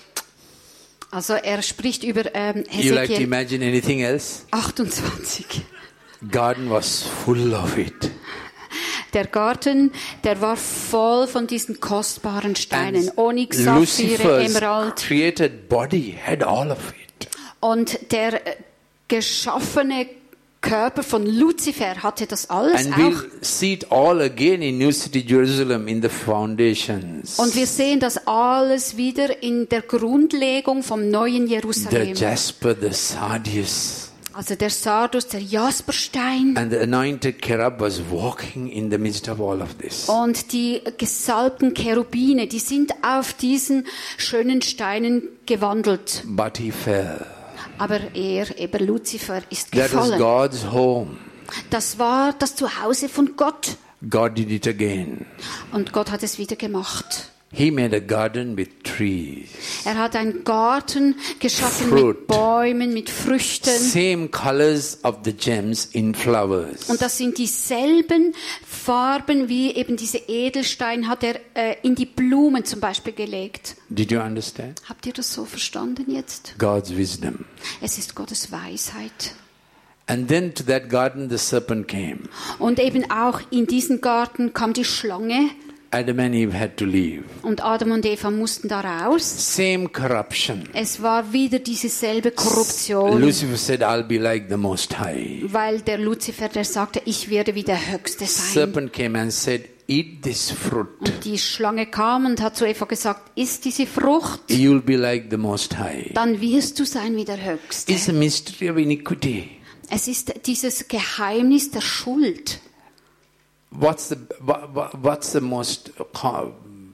Also er spricht über ähm, You like to Hesekiel imagine anything else? achtundzwanzig. Garden was full of it. Der Garten, der war voll von diesen kostbaren Steinen. And Onyx, Saphire, Lucifer's Emerald. created body had all of it. Und der äh, geschaffene Körper von Luzifer hatte das alles And auch. we'll see it all again in New City Jerusalem in the foundations. Und wir sehen das alles wieder in der Grundlegung vom neuen The Jerusalem. jasper, the sardius. Also der Sardus, der Jasperstein And the anointed cherub was walking in the midst of all of this. und die gesalbten Cherubine, die sind auf diesen schönen Steinen gewandelt. But he fell. Aber er, eben Luzifer, ist That was gefallen. God's home. Das war das Zuhause von Gott. God did it again. Und Gott hat es wieder gemacht. He made a garden with trees. Er hat einen Garten geschaffen Fruit. mit Bäumen, mit Früchten. Same colors of the gems in flowers. Und das sind dieselben Farben, wie eben diese Edelstein hat er äh, in die Blumen zum Beispiel gelegt. Did you understand? Habt ihr das so verstanden jetzt? God's wisdom. Es ist Gottes Weisheit. And then to that garden the serpent came. Und eben auch in diesen Garten kam die Schlange Adam and Eve had to leave. und Adam und Eva mussten da raus. Same corruption. Es war wieder dieselbe Korruption, Lucifer said, I'll be like the Most High. weil der Luzifer, der sagte, ich werde wie der Höchste sein. Serpent came and said, eat this fruit. Und die Schlange kam und hat zu Eva gesagt, iss diese Frucht, You'll be like the Most High. dann wirst du sein wie der Höchste. It's a mystery of iniquity. Es ist dieses Geheimnis der Schuld. What's the wha- wha- what's the most co-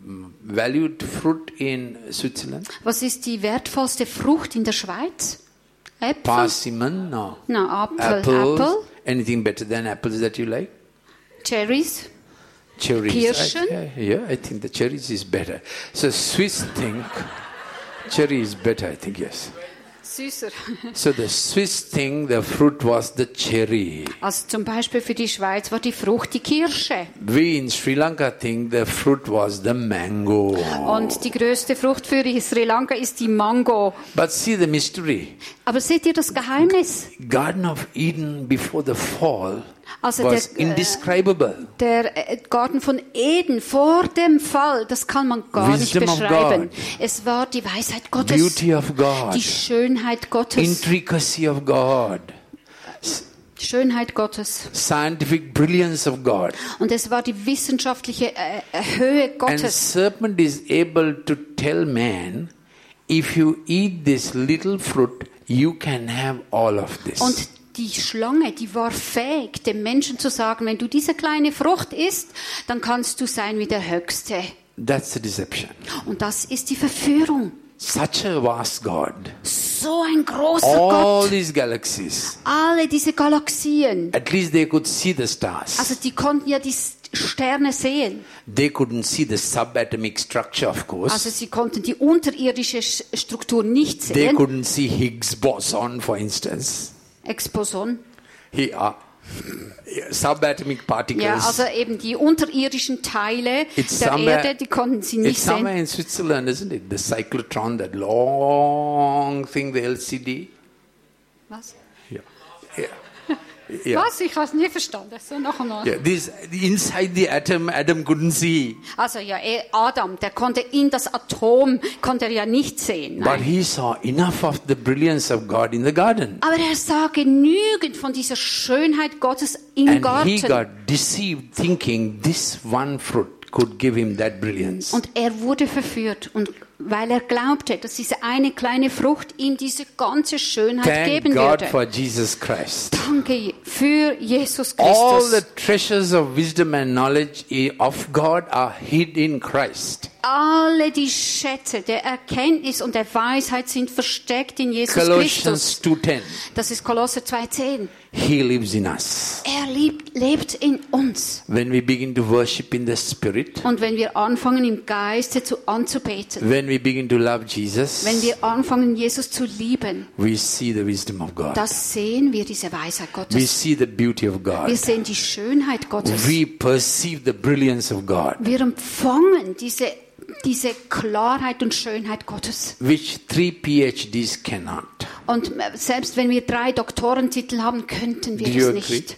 valued fruit in Switzerland? Was ist die wertvollste Frucht in der Schweiz? Äpfel? Persimmon? No. Na, Apfel. Apples? Apfel. Anything better than apples that you like? Cherries. Cherries. Kirschen? I, yeah, yeah, I think the cherries is better. So Swiss think cherry is better, I think, yes. Süßer. So the Swiss thing, the fruit was the cherry. Also zum Beispiel für die Schweiz war die Frucht die Kirsche. We in Sri Lanka think the fruit was the mango. Und die größte Frucht für Sri Lanka ist die Mango. But see the mystery. Aber seht ihr das Geheimnis? Garden of Eden before the fall Also was der, äh, indescribable. Der äh, Garten von Eden vor dem Fall, das kann man gar Wisdom nicht of beschreiben. God. Es war die Weisheit Gottes, Beauty of God. die Schönheit Gottes, Intricacy of God. Schönheit Gottes. Scientific brilliance of God. Und es war die wissenschaftliche äh, Höhe And Gottes. serpent is able to tell man, if you eat this little fruit, you can have all of this. Und die Schlange, die war fähig, dem Menschen zu sagen, wenn du diese kleine Frucht isst, dann kannst du sein wie der Höchste. That's the deception. Und das ist die Verführung. Such a vast God. So ein großer All Gott. these galaxies. Alle diese Galaxien. At least they could see the stars. Also die konnten ja die Sterne sehen. They couldn't see the subatomic structure, of course. Also sie konnten die unterirdische Struktur nicht They sehen. couldn't see Higgs boson, for instance. Exposon. He, uh, subatomic particles. Ja, also eben die unterirdischen Teile It's der somewhere- Erde, die konnten sie nicht It's somewhere sehen. in Switzerland, isn't it? The cyclotron, that long thing, the L C D. Was? Yeah. Yeah. Yeah. Was? Ich habe es nie verstanden. So noch einmal. Yeah. This inside the atom, Adam couldn't see, Also ja, eh, Adam, der konnte in das Atom, konnte er ja nicht sehen. but Nein. he saw enough of the brilliance of God in the garden, Aber er sah genügend von dieser Schönheit Gottes im and he Garten. got deceived, thinking this one fruit could give him that brilliance. Und er wurde verführt, und weil er glaubte, dass diese eine kleine Frucht ihm diese ganze Schönheit Thank geben God würde. for Jesus Christ. Danke für Jesus All Christus. the treasures of wisdom and knowledge of God are hid in Christ. Alle die Schätze der Erkenntnis und der Weisheit sind versteckt in Jesus Colossians Christus. two ten. Das ist Kolosser zwei zehn. He lives in us. Er lebt, lebt in uns. When we begin to worship in the Spirit, Und wenn wir anfangen, im Geiste zu anzubeten, when we begin to love Jesus, wenn wir anfangen, Jesus zu lieben, we see the wisdom of God. das sehen wir, diese Weisheit We Gottes. see the beauty of Wir God. sehen die Schönheit Gottes. We perceive the brilliance of God, Wir empfangen diese, diese Klarheit und Schönheit Gottes. which three PhDs cannot. Und selbst wenn wir drei Doktorentitel haben, könnten wir Do you es agree? nicht.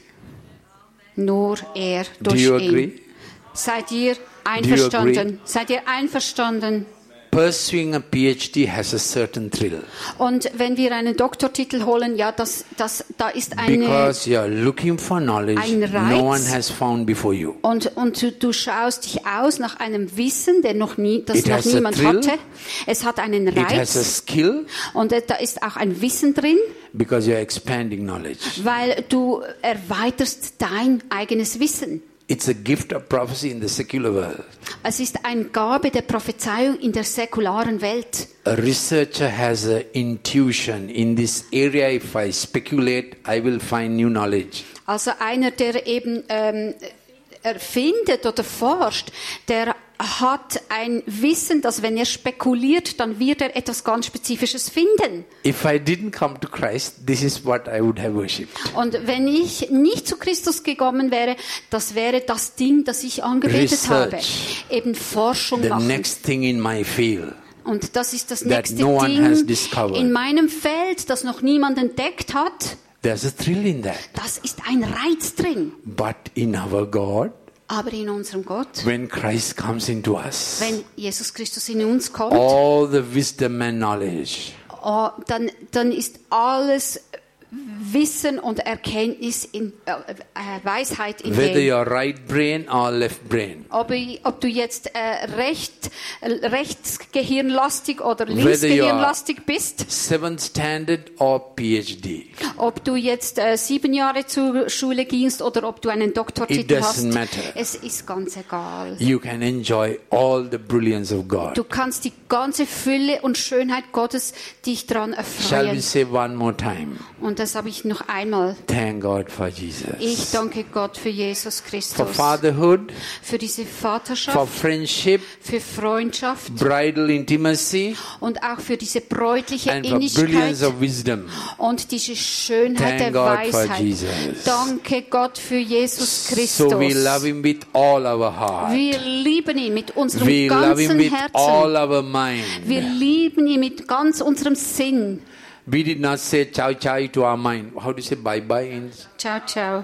Nur er Do durch you ihn. agree? Seid ihr you einverstanden? agree? Seid ihr einverstanden? Pursuing a PhD has a certain thrill Und wenn wir einen Doktortitel holen, ja, das, das, da ist eine... because you are looking for knowledge ein Reiz. no one has found before you. Und, und du, du schaust dich aus nach einem Wissen, der noch nie, das It noch has a niemand thrill. hatte. Es hat einen It has a Reiz. skill Und äh, da ist auch ein Wissen drin, because you are expanding knowledge. weil du erweiterst dein eigenes Wissen. It's a gift of prophecy in the secular world. Es ist eine Gabe der Prophezeiung in der säkularen Welt. A researcher has an intuition in this area. If I speculate, I will find new knowledge. Also einer, der eben ähm, erfindet oder forscht, der hat ein Wissen, dass wenn er spekuliert, dann wird er etwas ganz Spezifisches finden. If I didn't come to Christ, this is what I would have worshipped. Und wenn ich nicht zu Christus gekommen wäre, das wäre das Ding, das ich angebetet Research. habe. Eben Forschung The machen. next thing in my field. Und das ist das that nächste no one has Ding discovered. in meinem Feld, das noch niemand entdeckt hat. There's a thrill in that. Das ist ein Reiz drin. But in our God, Aber in unserem Gott, when Christ comes into us, wenn Jesus Christus in uns kommt, all the wisdom and knowledge, oh, dann, dann ist alles Wissen und Erkenntnis, in, äh, äh, Weisheit in whether dem. you're right brain or left brain, Ob, ich- ob du jetzt äh, recht, äh, rechtsgehirnlastig oder Whether linksgehirnlastig bist, seventh standard or PhD, ob du jetzt äh, sieben Jahre zur Schule gingst oder ob du einen It Doktortitel doesn't hast, matter. es ist ganz egal. you can enjoy all the brilliance of God. Du kannst die ganze Fülle und Schönheit Gottes dich daran Shall we erfreuen. say one more time? Und das habe ich noch einmal. Thank God for Ich Jesus. danke Gott für Jesus For Christus, fatherhood, für diese for Vaterschaft, friendship, für Freundschaft bridal intimacy, und auch für diese bräutliche and for Innigkeit brilliance of wisdom. und diese Schönheit Thank der God for Weisheit. Jesus. Danke Gott für Jesus Christus. So we love Him with all our heart. Wir lieben ihn mit unserem We love Him ganzen with all Herzen. our mind. Wir lieben ihn mit ganz unserem Sinn. We did not say ciao ciao to our mind. How do you say bye bye in Ciao, ciao.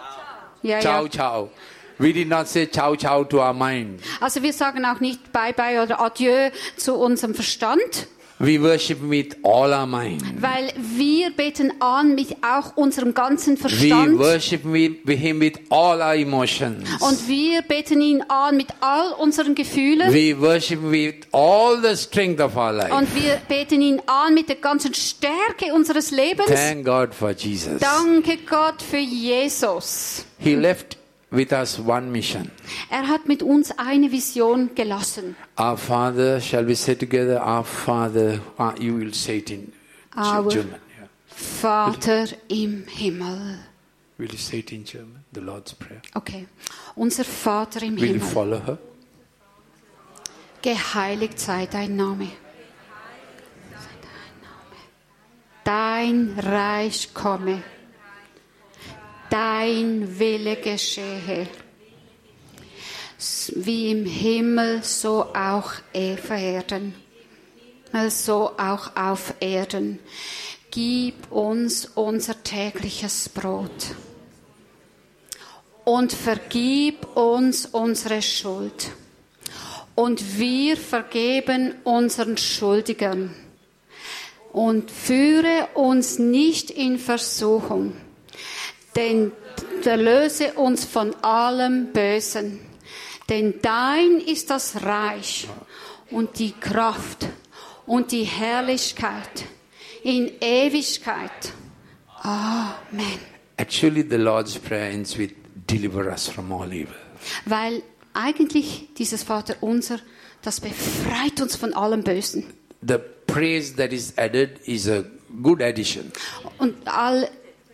Ja, ciao ja. ciao? We did not say ciao ciao to our mind. Also wir sagen auch nicht Bye-bye oder Adieu zu unserem Verstand, We worship with all our mind. weil wir beten an mit auch unserem ganzen We Verstand. worship with, with Him with all our emotions. Und wir beten ihn an mit all unseren Gefühlen. We worship with all the strength of our life. Und wir beten ihn an mit der ganzen Stärke unseres Lebens. Thank God for Jesus. Danke Gott für Jesus. He left with us one mission. Er hat mit uns eine Vision gelassen. Our Father, shall we say together, our Father, uh, you will say it in Our German. Yeah. Vater im Himmel. Will you say it in German, the Lord's Prayer? Okay. Unser Vater im Will you Himmel. follow her? Geheiligt sei dein Name. Dein Reich komme. Dein Wille geschehe. Wie im Himmel, so auch auf Erden. So auch auf Erden. Gib uns unser tägliches Brot. Und vergib uns unsere Schuld. Und wir vergeben unseren Schuldigern. Und führe uns nicht in Versuchung, denn erlöse uns von allem Bösen. Denn dein ist das Reich und die Kraft und die Herrlichkeit in Ewigkeit. Amen. Actually, the Lord's Prayer ends with deliver us from all evil. Weil eigentlich dieses Vaterunser, das befreit uns von allem Bösen. The praise that is added is a good addition. Und all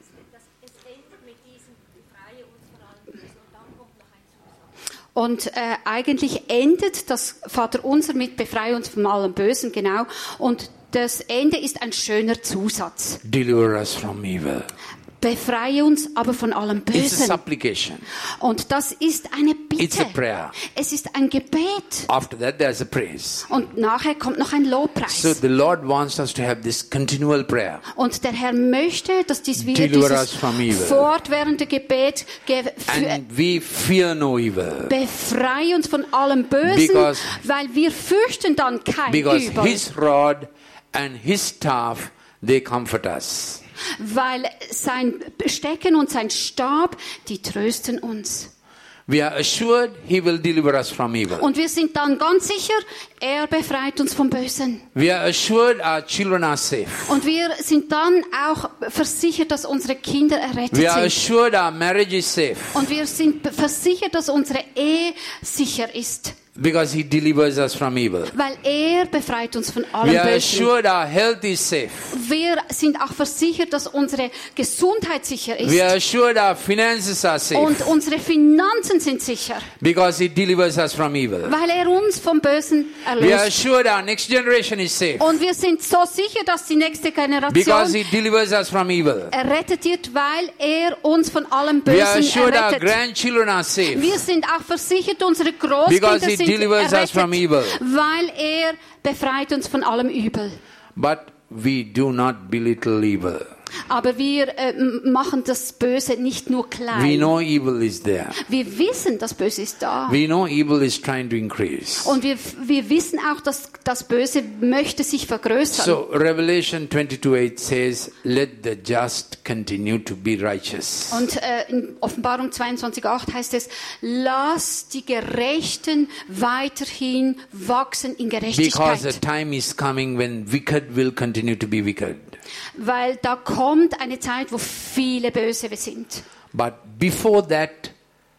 Und äh, eigentlich endet das Vaterunser mit Befreie uns von allem Bösen, genau. Und das Ende ist ein schöner Zusatz. Deliver us from evil. Befreie uns aber von allem It's a Bösen. supplication. Und das ist eine Bitte. It's a prayer. Es ist ein Gebet. After that, there's a praise. Und nachher kommt noch ein Lobpreis. So the Lord wants us to have this continual prayer. Und der Herr möchte, dass dies wir Deliver us dieses from evil. fortwährende Gebet ge- für- And we fear no evil. befreie uns von allem Bösen, Because- weil wir fürchten dann kein Because Übel. His rod and His staff, they comfort us. Weil sein Stecken und sein Stab, die trösten uns. We are assured He will deliver us from evil. Und wir sind dann ganz sicher, er befreit uns vom Bösen. We are assured our children are safe. Und wir sind dann auch versichert, dass unsere Kinder errettet We are sind. assured our marriage is safe. Und wir sind versichert, dass unsere Ehe sicher ist. Because He delivers us from evil. Weil er befreit uns von allem We are Bösen. assured our health is safe. Wir sind auch versichert, dass unsere Gesundheit sicher ist. We are assured our finances are Und safe. unsere Finanzen sind sicher. Because He delivers us from evil. Weil er uns vom Bösen We are erlöst. assured our next generation is safe. Und wir sind so sicher, dass die nächste Because Generation He delivers us from evil. errettet wird, weil er uns von allem We are Bösen assured our errettet. grandchildren are safe. Wir sind auch versichert, unsere Because Großkinder he sind delivers us errettet, from evil. weil er befreit uns von allem Übel. But we do not belittle evil. Aber wir äh, m- machen das Böse nicht nur We klein. know evil is there. Wir wissen, das Böse ist da. We know evil is trying to increase. Und wir, wir wissen auch, dass das Böse möchte sich vergrößern. So Revelation twenty-two eight says, let the just continue to be righteous. Und äh, in Offenbarung zweiundzwanzig acht heißt es, lass die Gerechten weiterhin wachsen in Because the Gerechtigkeit. time is coming when wicked will continue to be wicked. Weil da kommt eine Zeit, wo viele Böse sind. But before that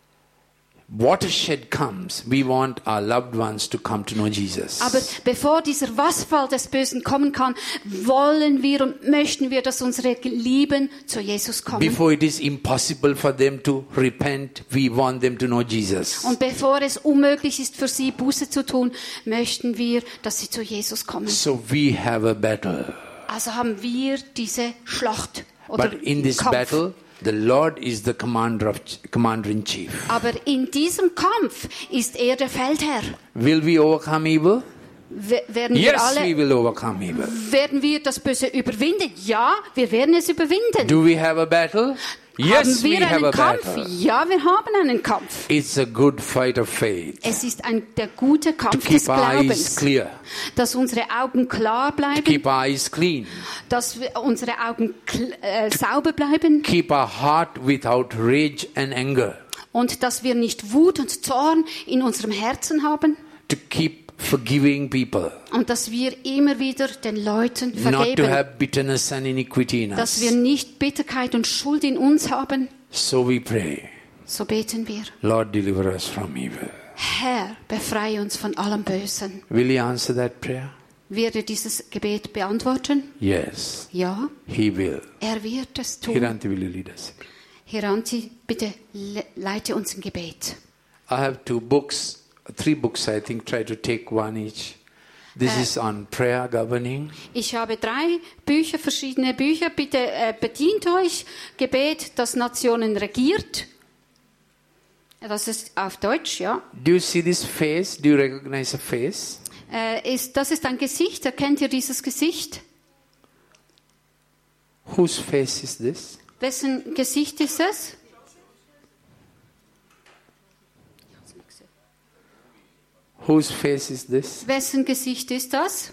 watershed comes, we want our loved ones to come to know Jesus. Aber bevor dieser Wasserfall des Bösen kommen kann, wollen wir und möchten wir, dass unsere Lieben zu Jesus kommen. Before it is impossible for them to repent, we want them to know Jesus. Und bevor es unmöglich ist für sie, Buße zu tun, möchten wir, dass sie zu Jesus kommen. So we have a battle. Also haben wir diese Schlacht oder But in this Kampf. battle, the Lord is the commander of commander in chief. Aber in diesem Kampf ist er der Feldherr. Will we overcome evil? W- Werden wir Yes, we alle, will overcome evil. werden wir das Böse überwinden? Ja, wir werden es überwinden. Do we have a battle? Yes, haben wir we have a einen Kampf? battle. Ja, wir haben einen Kampf. It's a good fight of faith. Es ist ein, der gute To Kampf des keep our eyes Glaubens, clear, dass unsere Augen klar to bleiben, keep our eyes clean, dass wir, unsere Augen kl- äh, sauber bleiben keep our heart without rage and anger, und dass wir nicht Wut und Zorn in unserem Herzen haben to keep forgiving people, und dass wir immer wieder den Leuten not to vergeben, have bitterness and iniquity in dass wir us. nicht Bitterkeit und Schuld in uns haben. So we pray. So beten wir. Lord, deliver us from evil. Herr, befreie uns von allem Bösen. Will you answer that prayer? Wird er dieses Gebet beantworten? Yes, Ja, He will. er wird es tun. Hiranti, will you lead us? Hiranti, bitte le- leite uns im Gebet. I have two books, three books I think, try to take one each. This Äh. is on prayer governing. Ich habe drei Bücher, verschiedene Bücher. Bitte äh, bedient euch. Gebet, das Nationen regiert. Das ist auf Deutsch, ja. Do you see this face? Do you recognize a face? Äh, ist, das ist ein Gesicht. Erkennt ihr dieses Gesicht? Whose face is this? Wessen Gesicht ist es? Whose face is this? Wessen Gesicht ist das?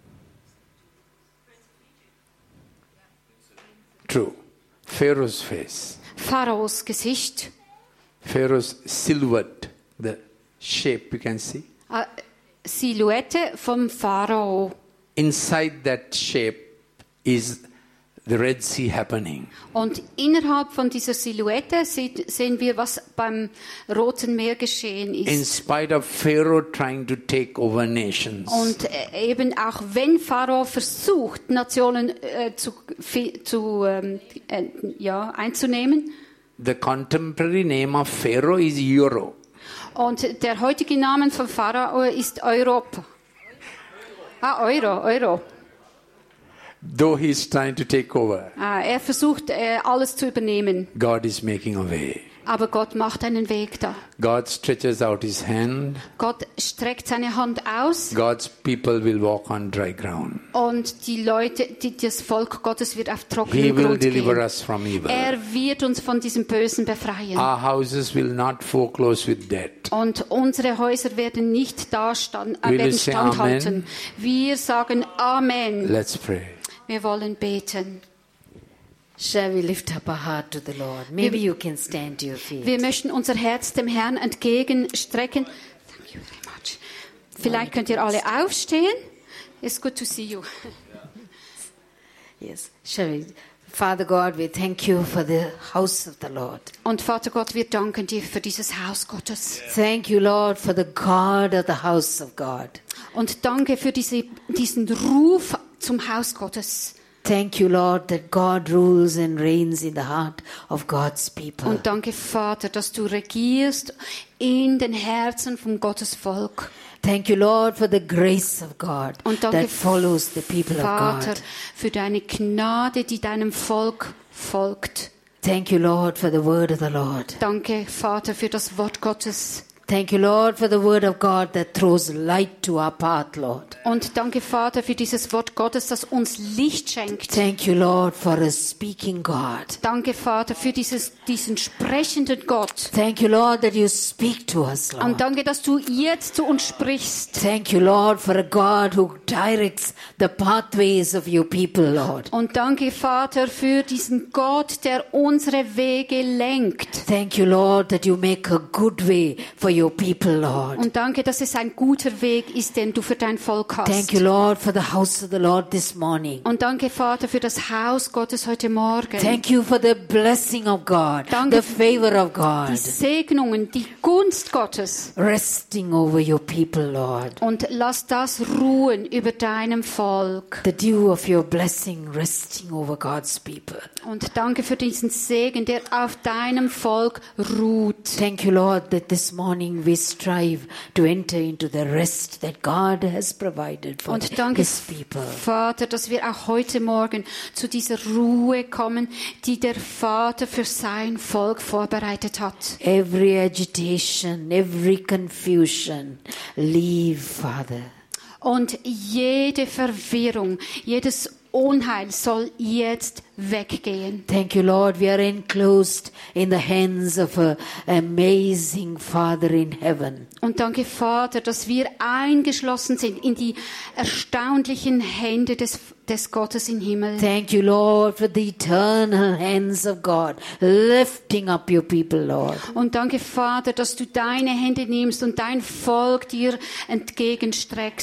True. Pharaoh's face. Pharaos Gesicht. Pharaoh's silhouette, the shape you can see. Äh, Silhouette vom Pharao. Inside that shape is the Red Sea happening. Und innerhalb von dieser Silhouette sieht, sehen wir, was beim Roten Meer geschehen In ist. spite of Pharaoh trying to take over nations, Und äh, eben auch wenn Pharao versucht, Nationen äh, zu, fi- zu ähm, äh, ja, einzunehmen. the contemporary name of Pharaoh is Euro. Und der heutige Name von Pharao ist Europa. Ah, Euro, Euro. Though he is trying to take over, Ah, er versucht, äh, alles zu übernehmen. God is making a way. Aber Gott macht einen Weg da. God stretches out his hand. Gott streckt seine Hand aus God's people will walk on dry ground. und die Leute, die, das Volk Gottes wird auf He trockenen will Grund deliver gehen. us from evil. Er wird uns von diesem Bösen befreien. Our houses will not foreclose with debt. Und unsere Häuser werden nicht da stand, äh, Will you werden say standhalten. Amen? Wir sagen Amen. Let's pray. Wir wollen beten. Shall we lift up our heart to the Lord? Maybe you can stand to your feet. Wir möchten unser Herz dem Herrn entgegenstrecken. Thank you very much. Vielleicht könnt ihr alle aufstehen. It's good to see you. Yes. Shall we? Father God, we thank you for the house of the Lord. Und Vater Gott, wir danken dir für dieses Haus Gottes. Thank you, Lord, for the God of the house of God. Und danke für diese, diesen Ruf zum Haus Gottes. Thank you, Lord, that God rules and reigns in the heart of God's people. Und danke, Vater, dass du regierst in den Herzen von Gottes Volk. Thank you, Lord, for the grace of God Und danke, that follows the people Vater, of God. für deine Gnade, die deinem Volk folgt. Thank you, Lord, for the word of the Lord. Danke, Vater, für das Wort Gottes. Thank you, Lord, for the word of God that throws light to our path, Lord. Und danke, Vater, für dieses Wort Gottes, das uns Licht schenkt. Thank you, Lord, for a speaking God. Danke, Vater, für dieses, diesen sprechenden Gott. Thank you, Lord, that you speak to us, Und Lord. danke, dass du jetzt zu uns sprichst. Thank you, Lord, for a God who directs the pathways of your people, Lord. Und danke, Vater, für diesen Gott, der unsere Wege lenkt. Thank you, Lord, that you make a good way for your people, Lord. Und danke, dass es ein guter Weg ist, den du für dein Volk hast. Thank you, Lord, for the house of the Lord this morning. Und danke, Vater, für das Haus Gottes heute Morgen. Thank you for the blessing of God, Danke the favor of Die God, Segnungen, die Gunst Gottes. resting over your people, Lord. Und lass das ruhen über deinem Volk. The dew of your blessing resting over God's people. Und danke für diesen Segen, der auf deinem Volk ruht. Thank you, Lord, that this morning we strive to enter into the rest that God has provided for Und danke, His people. Vater, dass wir auch heute Morgen zu dieser Ruhe kommen, die der Vater für sein Volk vorbereitet hat. Every agitation, every confusion, leave, Father. Und jede Verwirrung, jedes Unheil soll jetzt weggehen. Thank you, Lord. We are enclosed in the hands of an amazing Father in heaven. Und danke, Vater, dass wir eingeschlossen sind in die erstaunlichen Hände des, des Gottes im Himmel. Thank you, Lord, for the eternal hands of God, lifting up your people, Lord. Und danke, Vater, dass du deine Hände nimmst und dein Volk dir entgegenstreckst.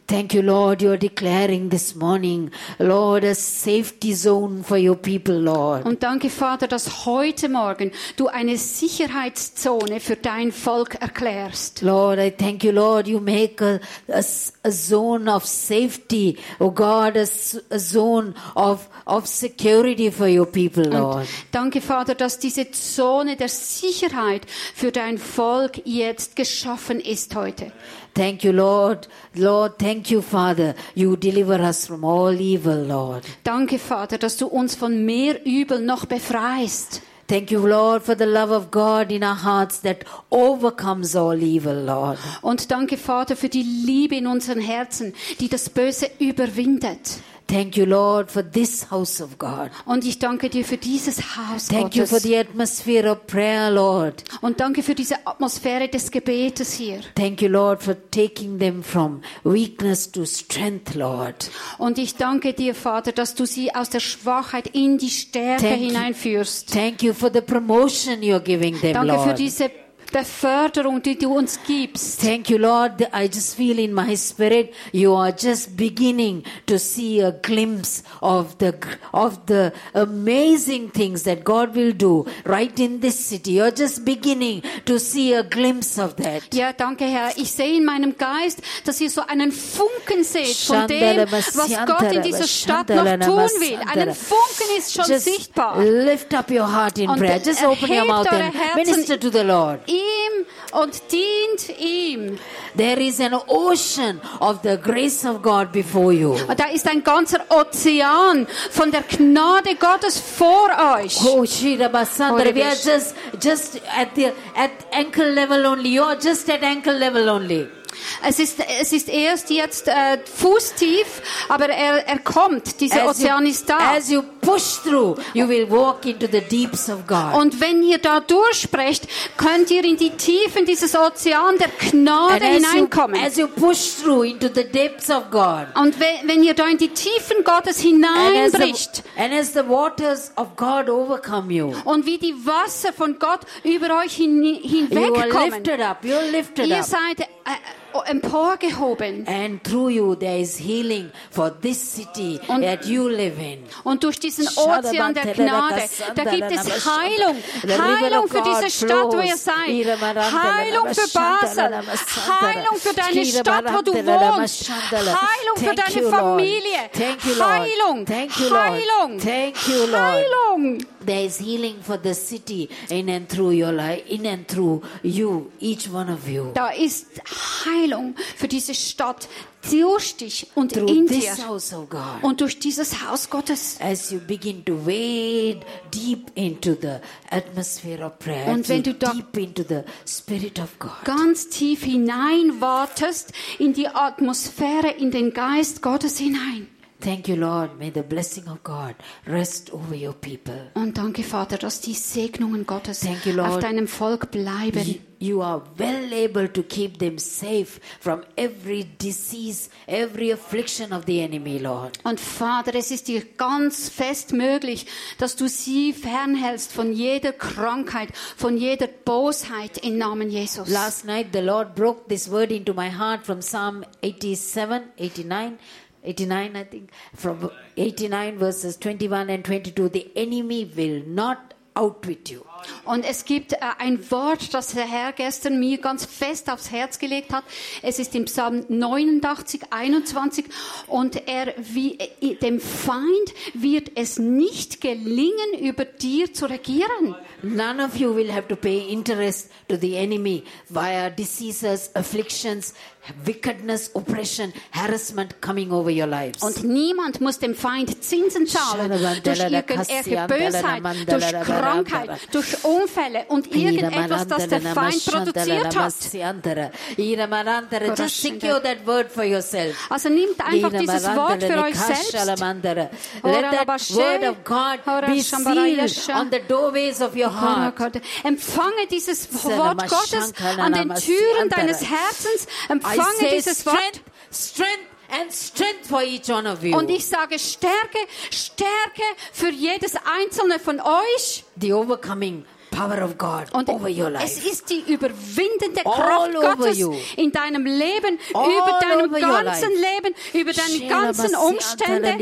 Thank you, Lord. You are declaring this morning, Lord, a safety zone for your people, Lord. Und danke, Vater, dass heute Morgen du eine Sicherheitszone für dein Volk erklärst. Lord, I thank you, Lord. You make a, a, a zone of safety, oh God, a, a zone of, of security for your people, Lord. Und danke, Vater, dass diese Zone der Sicherheit für dein Volk jetzt geschaffen ist heute. Thank you, Lord. Lord, thank you, Father. You deliver us from all evil, Lord. Danke, Vater, dass du uns von mehr Übel noch befreist. Thank you, Lord, for the love of God in our hearts that overcomes all evil, Lord. Und danke, Vater, für die Liebe in unseren Herzen, die das Böse überwindet. Thank you, Lord, for this house of God. Und ich danke dir für dieses Haus Thank you for Gottes. the atmosphere of prayer, Lord. Und danke für diese Atmosphäre des Gebetes hier. Thank you, Lord, for taking them from weakness to strength, Lord. Und ich danke dir, Vater, dass du sie aus der Schwachheit in die Stärke Thank you. hineinführst. Thank you for the promotion you're giving them, Danke für Lord. diese Beförderung, die du uns gibst. Thank you, Lord. I just feel in my spirit you are just beginning to see a glimpse of the of the amazing things that God will do right in this city. You're just beginning to see a glimpse of that. Ja, danke, Herr. Ich sehe in meinem Geist, dass ihr so einen Funken seht von dem, was Gott in dieser Stadt noch tun will. Einen Funken ist schon Just sichtbar. lift up your heart in Und prayer. Just open your erhebt mouth eure and Herzen minister to the Lord. ihm und dient ihm. There is an ocean of the grace of God before you. Und da ist ein ganzer Ozean von der Gnade Gottes vor euch. Oh, Shira Basandra, we are just just at the at ankle level only. You are just at ankle level only. Es ist, es ist erst jetzt äh, fußtief, aber er, er kommt. Dieser As you, Ozean ist da. as you push through, you will walk into the deeps of God. Und wenn ihr da durchsprecht, könnt ihr in die Tiefen dieses Ozean der Gnade And as you, hineinkommen. as you push through into the depths of God. Und wenn, wenn ihr da in die Tiefen Gottes And as, hineinbricht the, and as the waters of God overcome you, und wie die Wasser von Gott über euch hin, you are hinwegkommen, lifted up. You are lifted ihr up. seid äh, emporgehoben. And through you there is healing for this city Und- that you live in. Und durch diesen Ozean der Gnade, da gibt es Heilung. Heilung für diese Stadt, wo ihr seid. Heilung für Basel. Heilung für deine Stadt, wo du wohnst. Heilung für deine Familie. Heilung. Heilung. Thank you, Lord. Heilung. There is healing for the city in and through your life, in and through you, each one of you. Da ist Heilung für diese Stadt durch dich und Through in dir this house of God. und durch dieses Haus Gottes. As you begin to wade deep into the atmosphere of prayer, Und as wenn you du da- deep into the Spirit of God. Ganz tief hineinwartest in die Atmosphäre, in den Geist Gottes hinein. Thank you, Lord. May the blessing of God rest over your people. Und danke, Vater, dass die Segnungen Gottes Thank you, Lord. auf deinem Volk bleiben. You, you are well able to keep them safe from every disease, every affliction of the enemy, Lord. Und Vater, es ist dir ganz fest möglich, dass du sie fernhältst von jeder Krankheit, von jeder Bosheit im Namen Jesus. Last night the Lord broke this word into my heart from Psalm eighty-seven, eighty-nine, eighty-nine I think, from eighty-nine verses twenty-one and twenty-two. The enemy will not outwit you. Und es gibt äh, ein Wort, das der Herr gestern mir ganz fest aufs Herz gelegt hat. Es ist im Psalm neunundachtzig, einundzwanzig. Und er, wie, äh, dem Feind wird es nicht gelingen, über dir zu regieren. None of you will have to pay interest to the enemy via diseases, afflictions, wickedness, oppression, harassment coming over your lives. Und niemand muss dem Feind Zinsen zahlen durch irgendwelche Bösheit, durch Krankheit, durch Unfälle und irgendetwas, das der Feind produziert hat. Just secure that word for yourself. Also nehmt einfach dieses Wort für euch selbst. Let that word of God be sealed on the doorways of your heart. Empfange dieses Wort Gottes an den Türen deines Herzens. I Empfange say dieses Wort. strength, strength and strength for each one of you. Und ich sage Stärke, Stärke für jedes einzelne von euch. The overcoming power of God Und over your es life. ist die überwindende All Kraft over Gottes you. in deinem Leben, All über deinem over your ganzen life. Leben, über deine ganzen Umstände.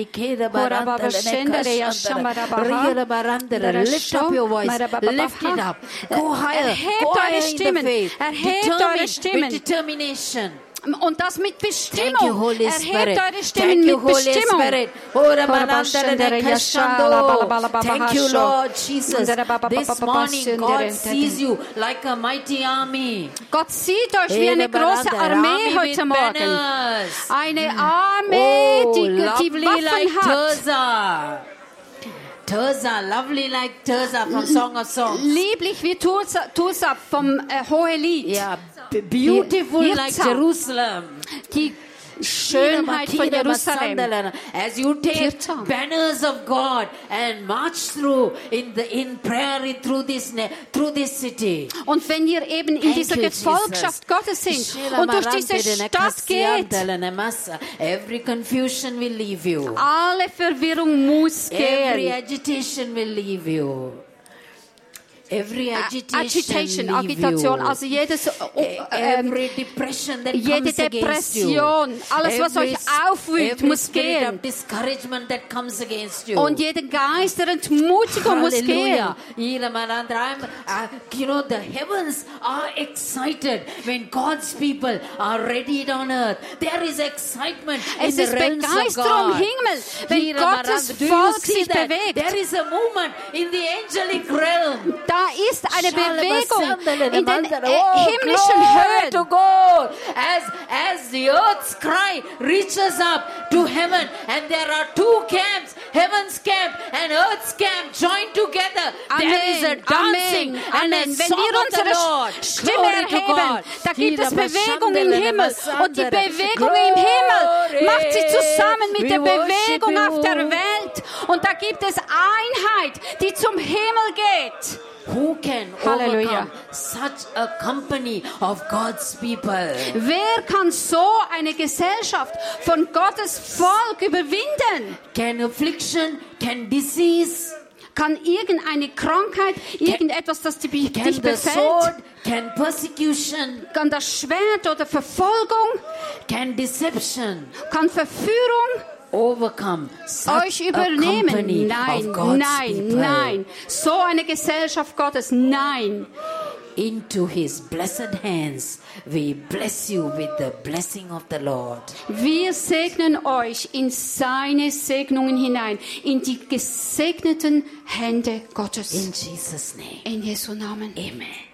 Lift up your voice. Lift it up. Go higher. Go Erhebt higher eure in the Stimmen. faith. Erhebt eure Determined, with Stimmen. determination. Und das mit Thank Bestimmung. you, Holy Erhebt Spirit. eure Stimmen Thank you, mit Holy Bestimmung. Spirit. Ora manandere kashando. Thank you, Lord Jesus. This morning, God sees you like a mighty army. Gott sieht euch wie eine große Armee heute Morgen. Eine Armee, die, die Waffen hat. Tirza. Tirza, lovely like Tirza from Song of Songs. Lieblich wie Tirza, Tirza vom äh, Hohelied. Yeah, b- beautiful Tirza. like Jerusalem. Die Schönheit von Jerusalem. As you take Tirza. banners of God and march through in the in prayer in, through this ne- through this city. Und wenn ihr eben in Thank dieser you, Gefolgschaft Gottes sind und durch diese Stadt geht, every confusion will leave you. alle Verwirrung muss Every gehen. agitation will leave you. Every agitation, Agitation, leave Agitation, you. also jedes, äh, ähm, Every depression that jede comes against you. Depression, alles was Every euch s- aufwühlt, every muss spirit gehen. of discouragement that comes against you. Und jede Geist der Entmutigung muss gehen. Hallelujah. I'm, uh, you know, the heavens are excited when God's people are ready on earth. There is excitement Es in the ist realms of Begeisterung im God. Himmel, wenn Hira Gottes Maranda, do you Volk see sich that? bewegt. There is a movement in the angelic realm. Da ist eine Bewegung in den äh, Oh, himmlischen glory to Höhen. God. As, as the earth's cry reaches up to heaven, and there are two camps, heaven's camp and earth's camp joined together. There is a Amen, dancing Amen, and Amen. a Wenn song wir of the unsere Lord. Stimme Glory to erheben, God. da gibt es Hira Bewegung im Mashandele Himmel. Und die Masandere. Bewegung im Himmel Glory. macht sie zusammen mit We der worship Bewegung auf you. der Welt. Und da gibt es Einheit, die zum Himmel geht. Who can Hallelujah. overcome such a company of God's people? Wer kann so eine Gesellschaft von Gottes Volk überwinden? Can affliction, can disease, Kann irgendeine Krankheit, irgendetwas, das dich can dich the befällt, sword, can persecution, kann das Schwert oder Verfolgung, can deception kann Verführung overcome such euch a company übernehmen? Nein, of God's nein, people? nein. So eine Gesellschaft Gottes, nein. Into his blessed hands we bless you with the blessing of the Lord. Wir segnen euch in seine Segnungen hinein, in die gesegneten Hände Gottes. In Jesus' name. In Jesu Namen. Amen.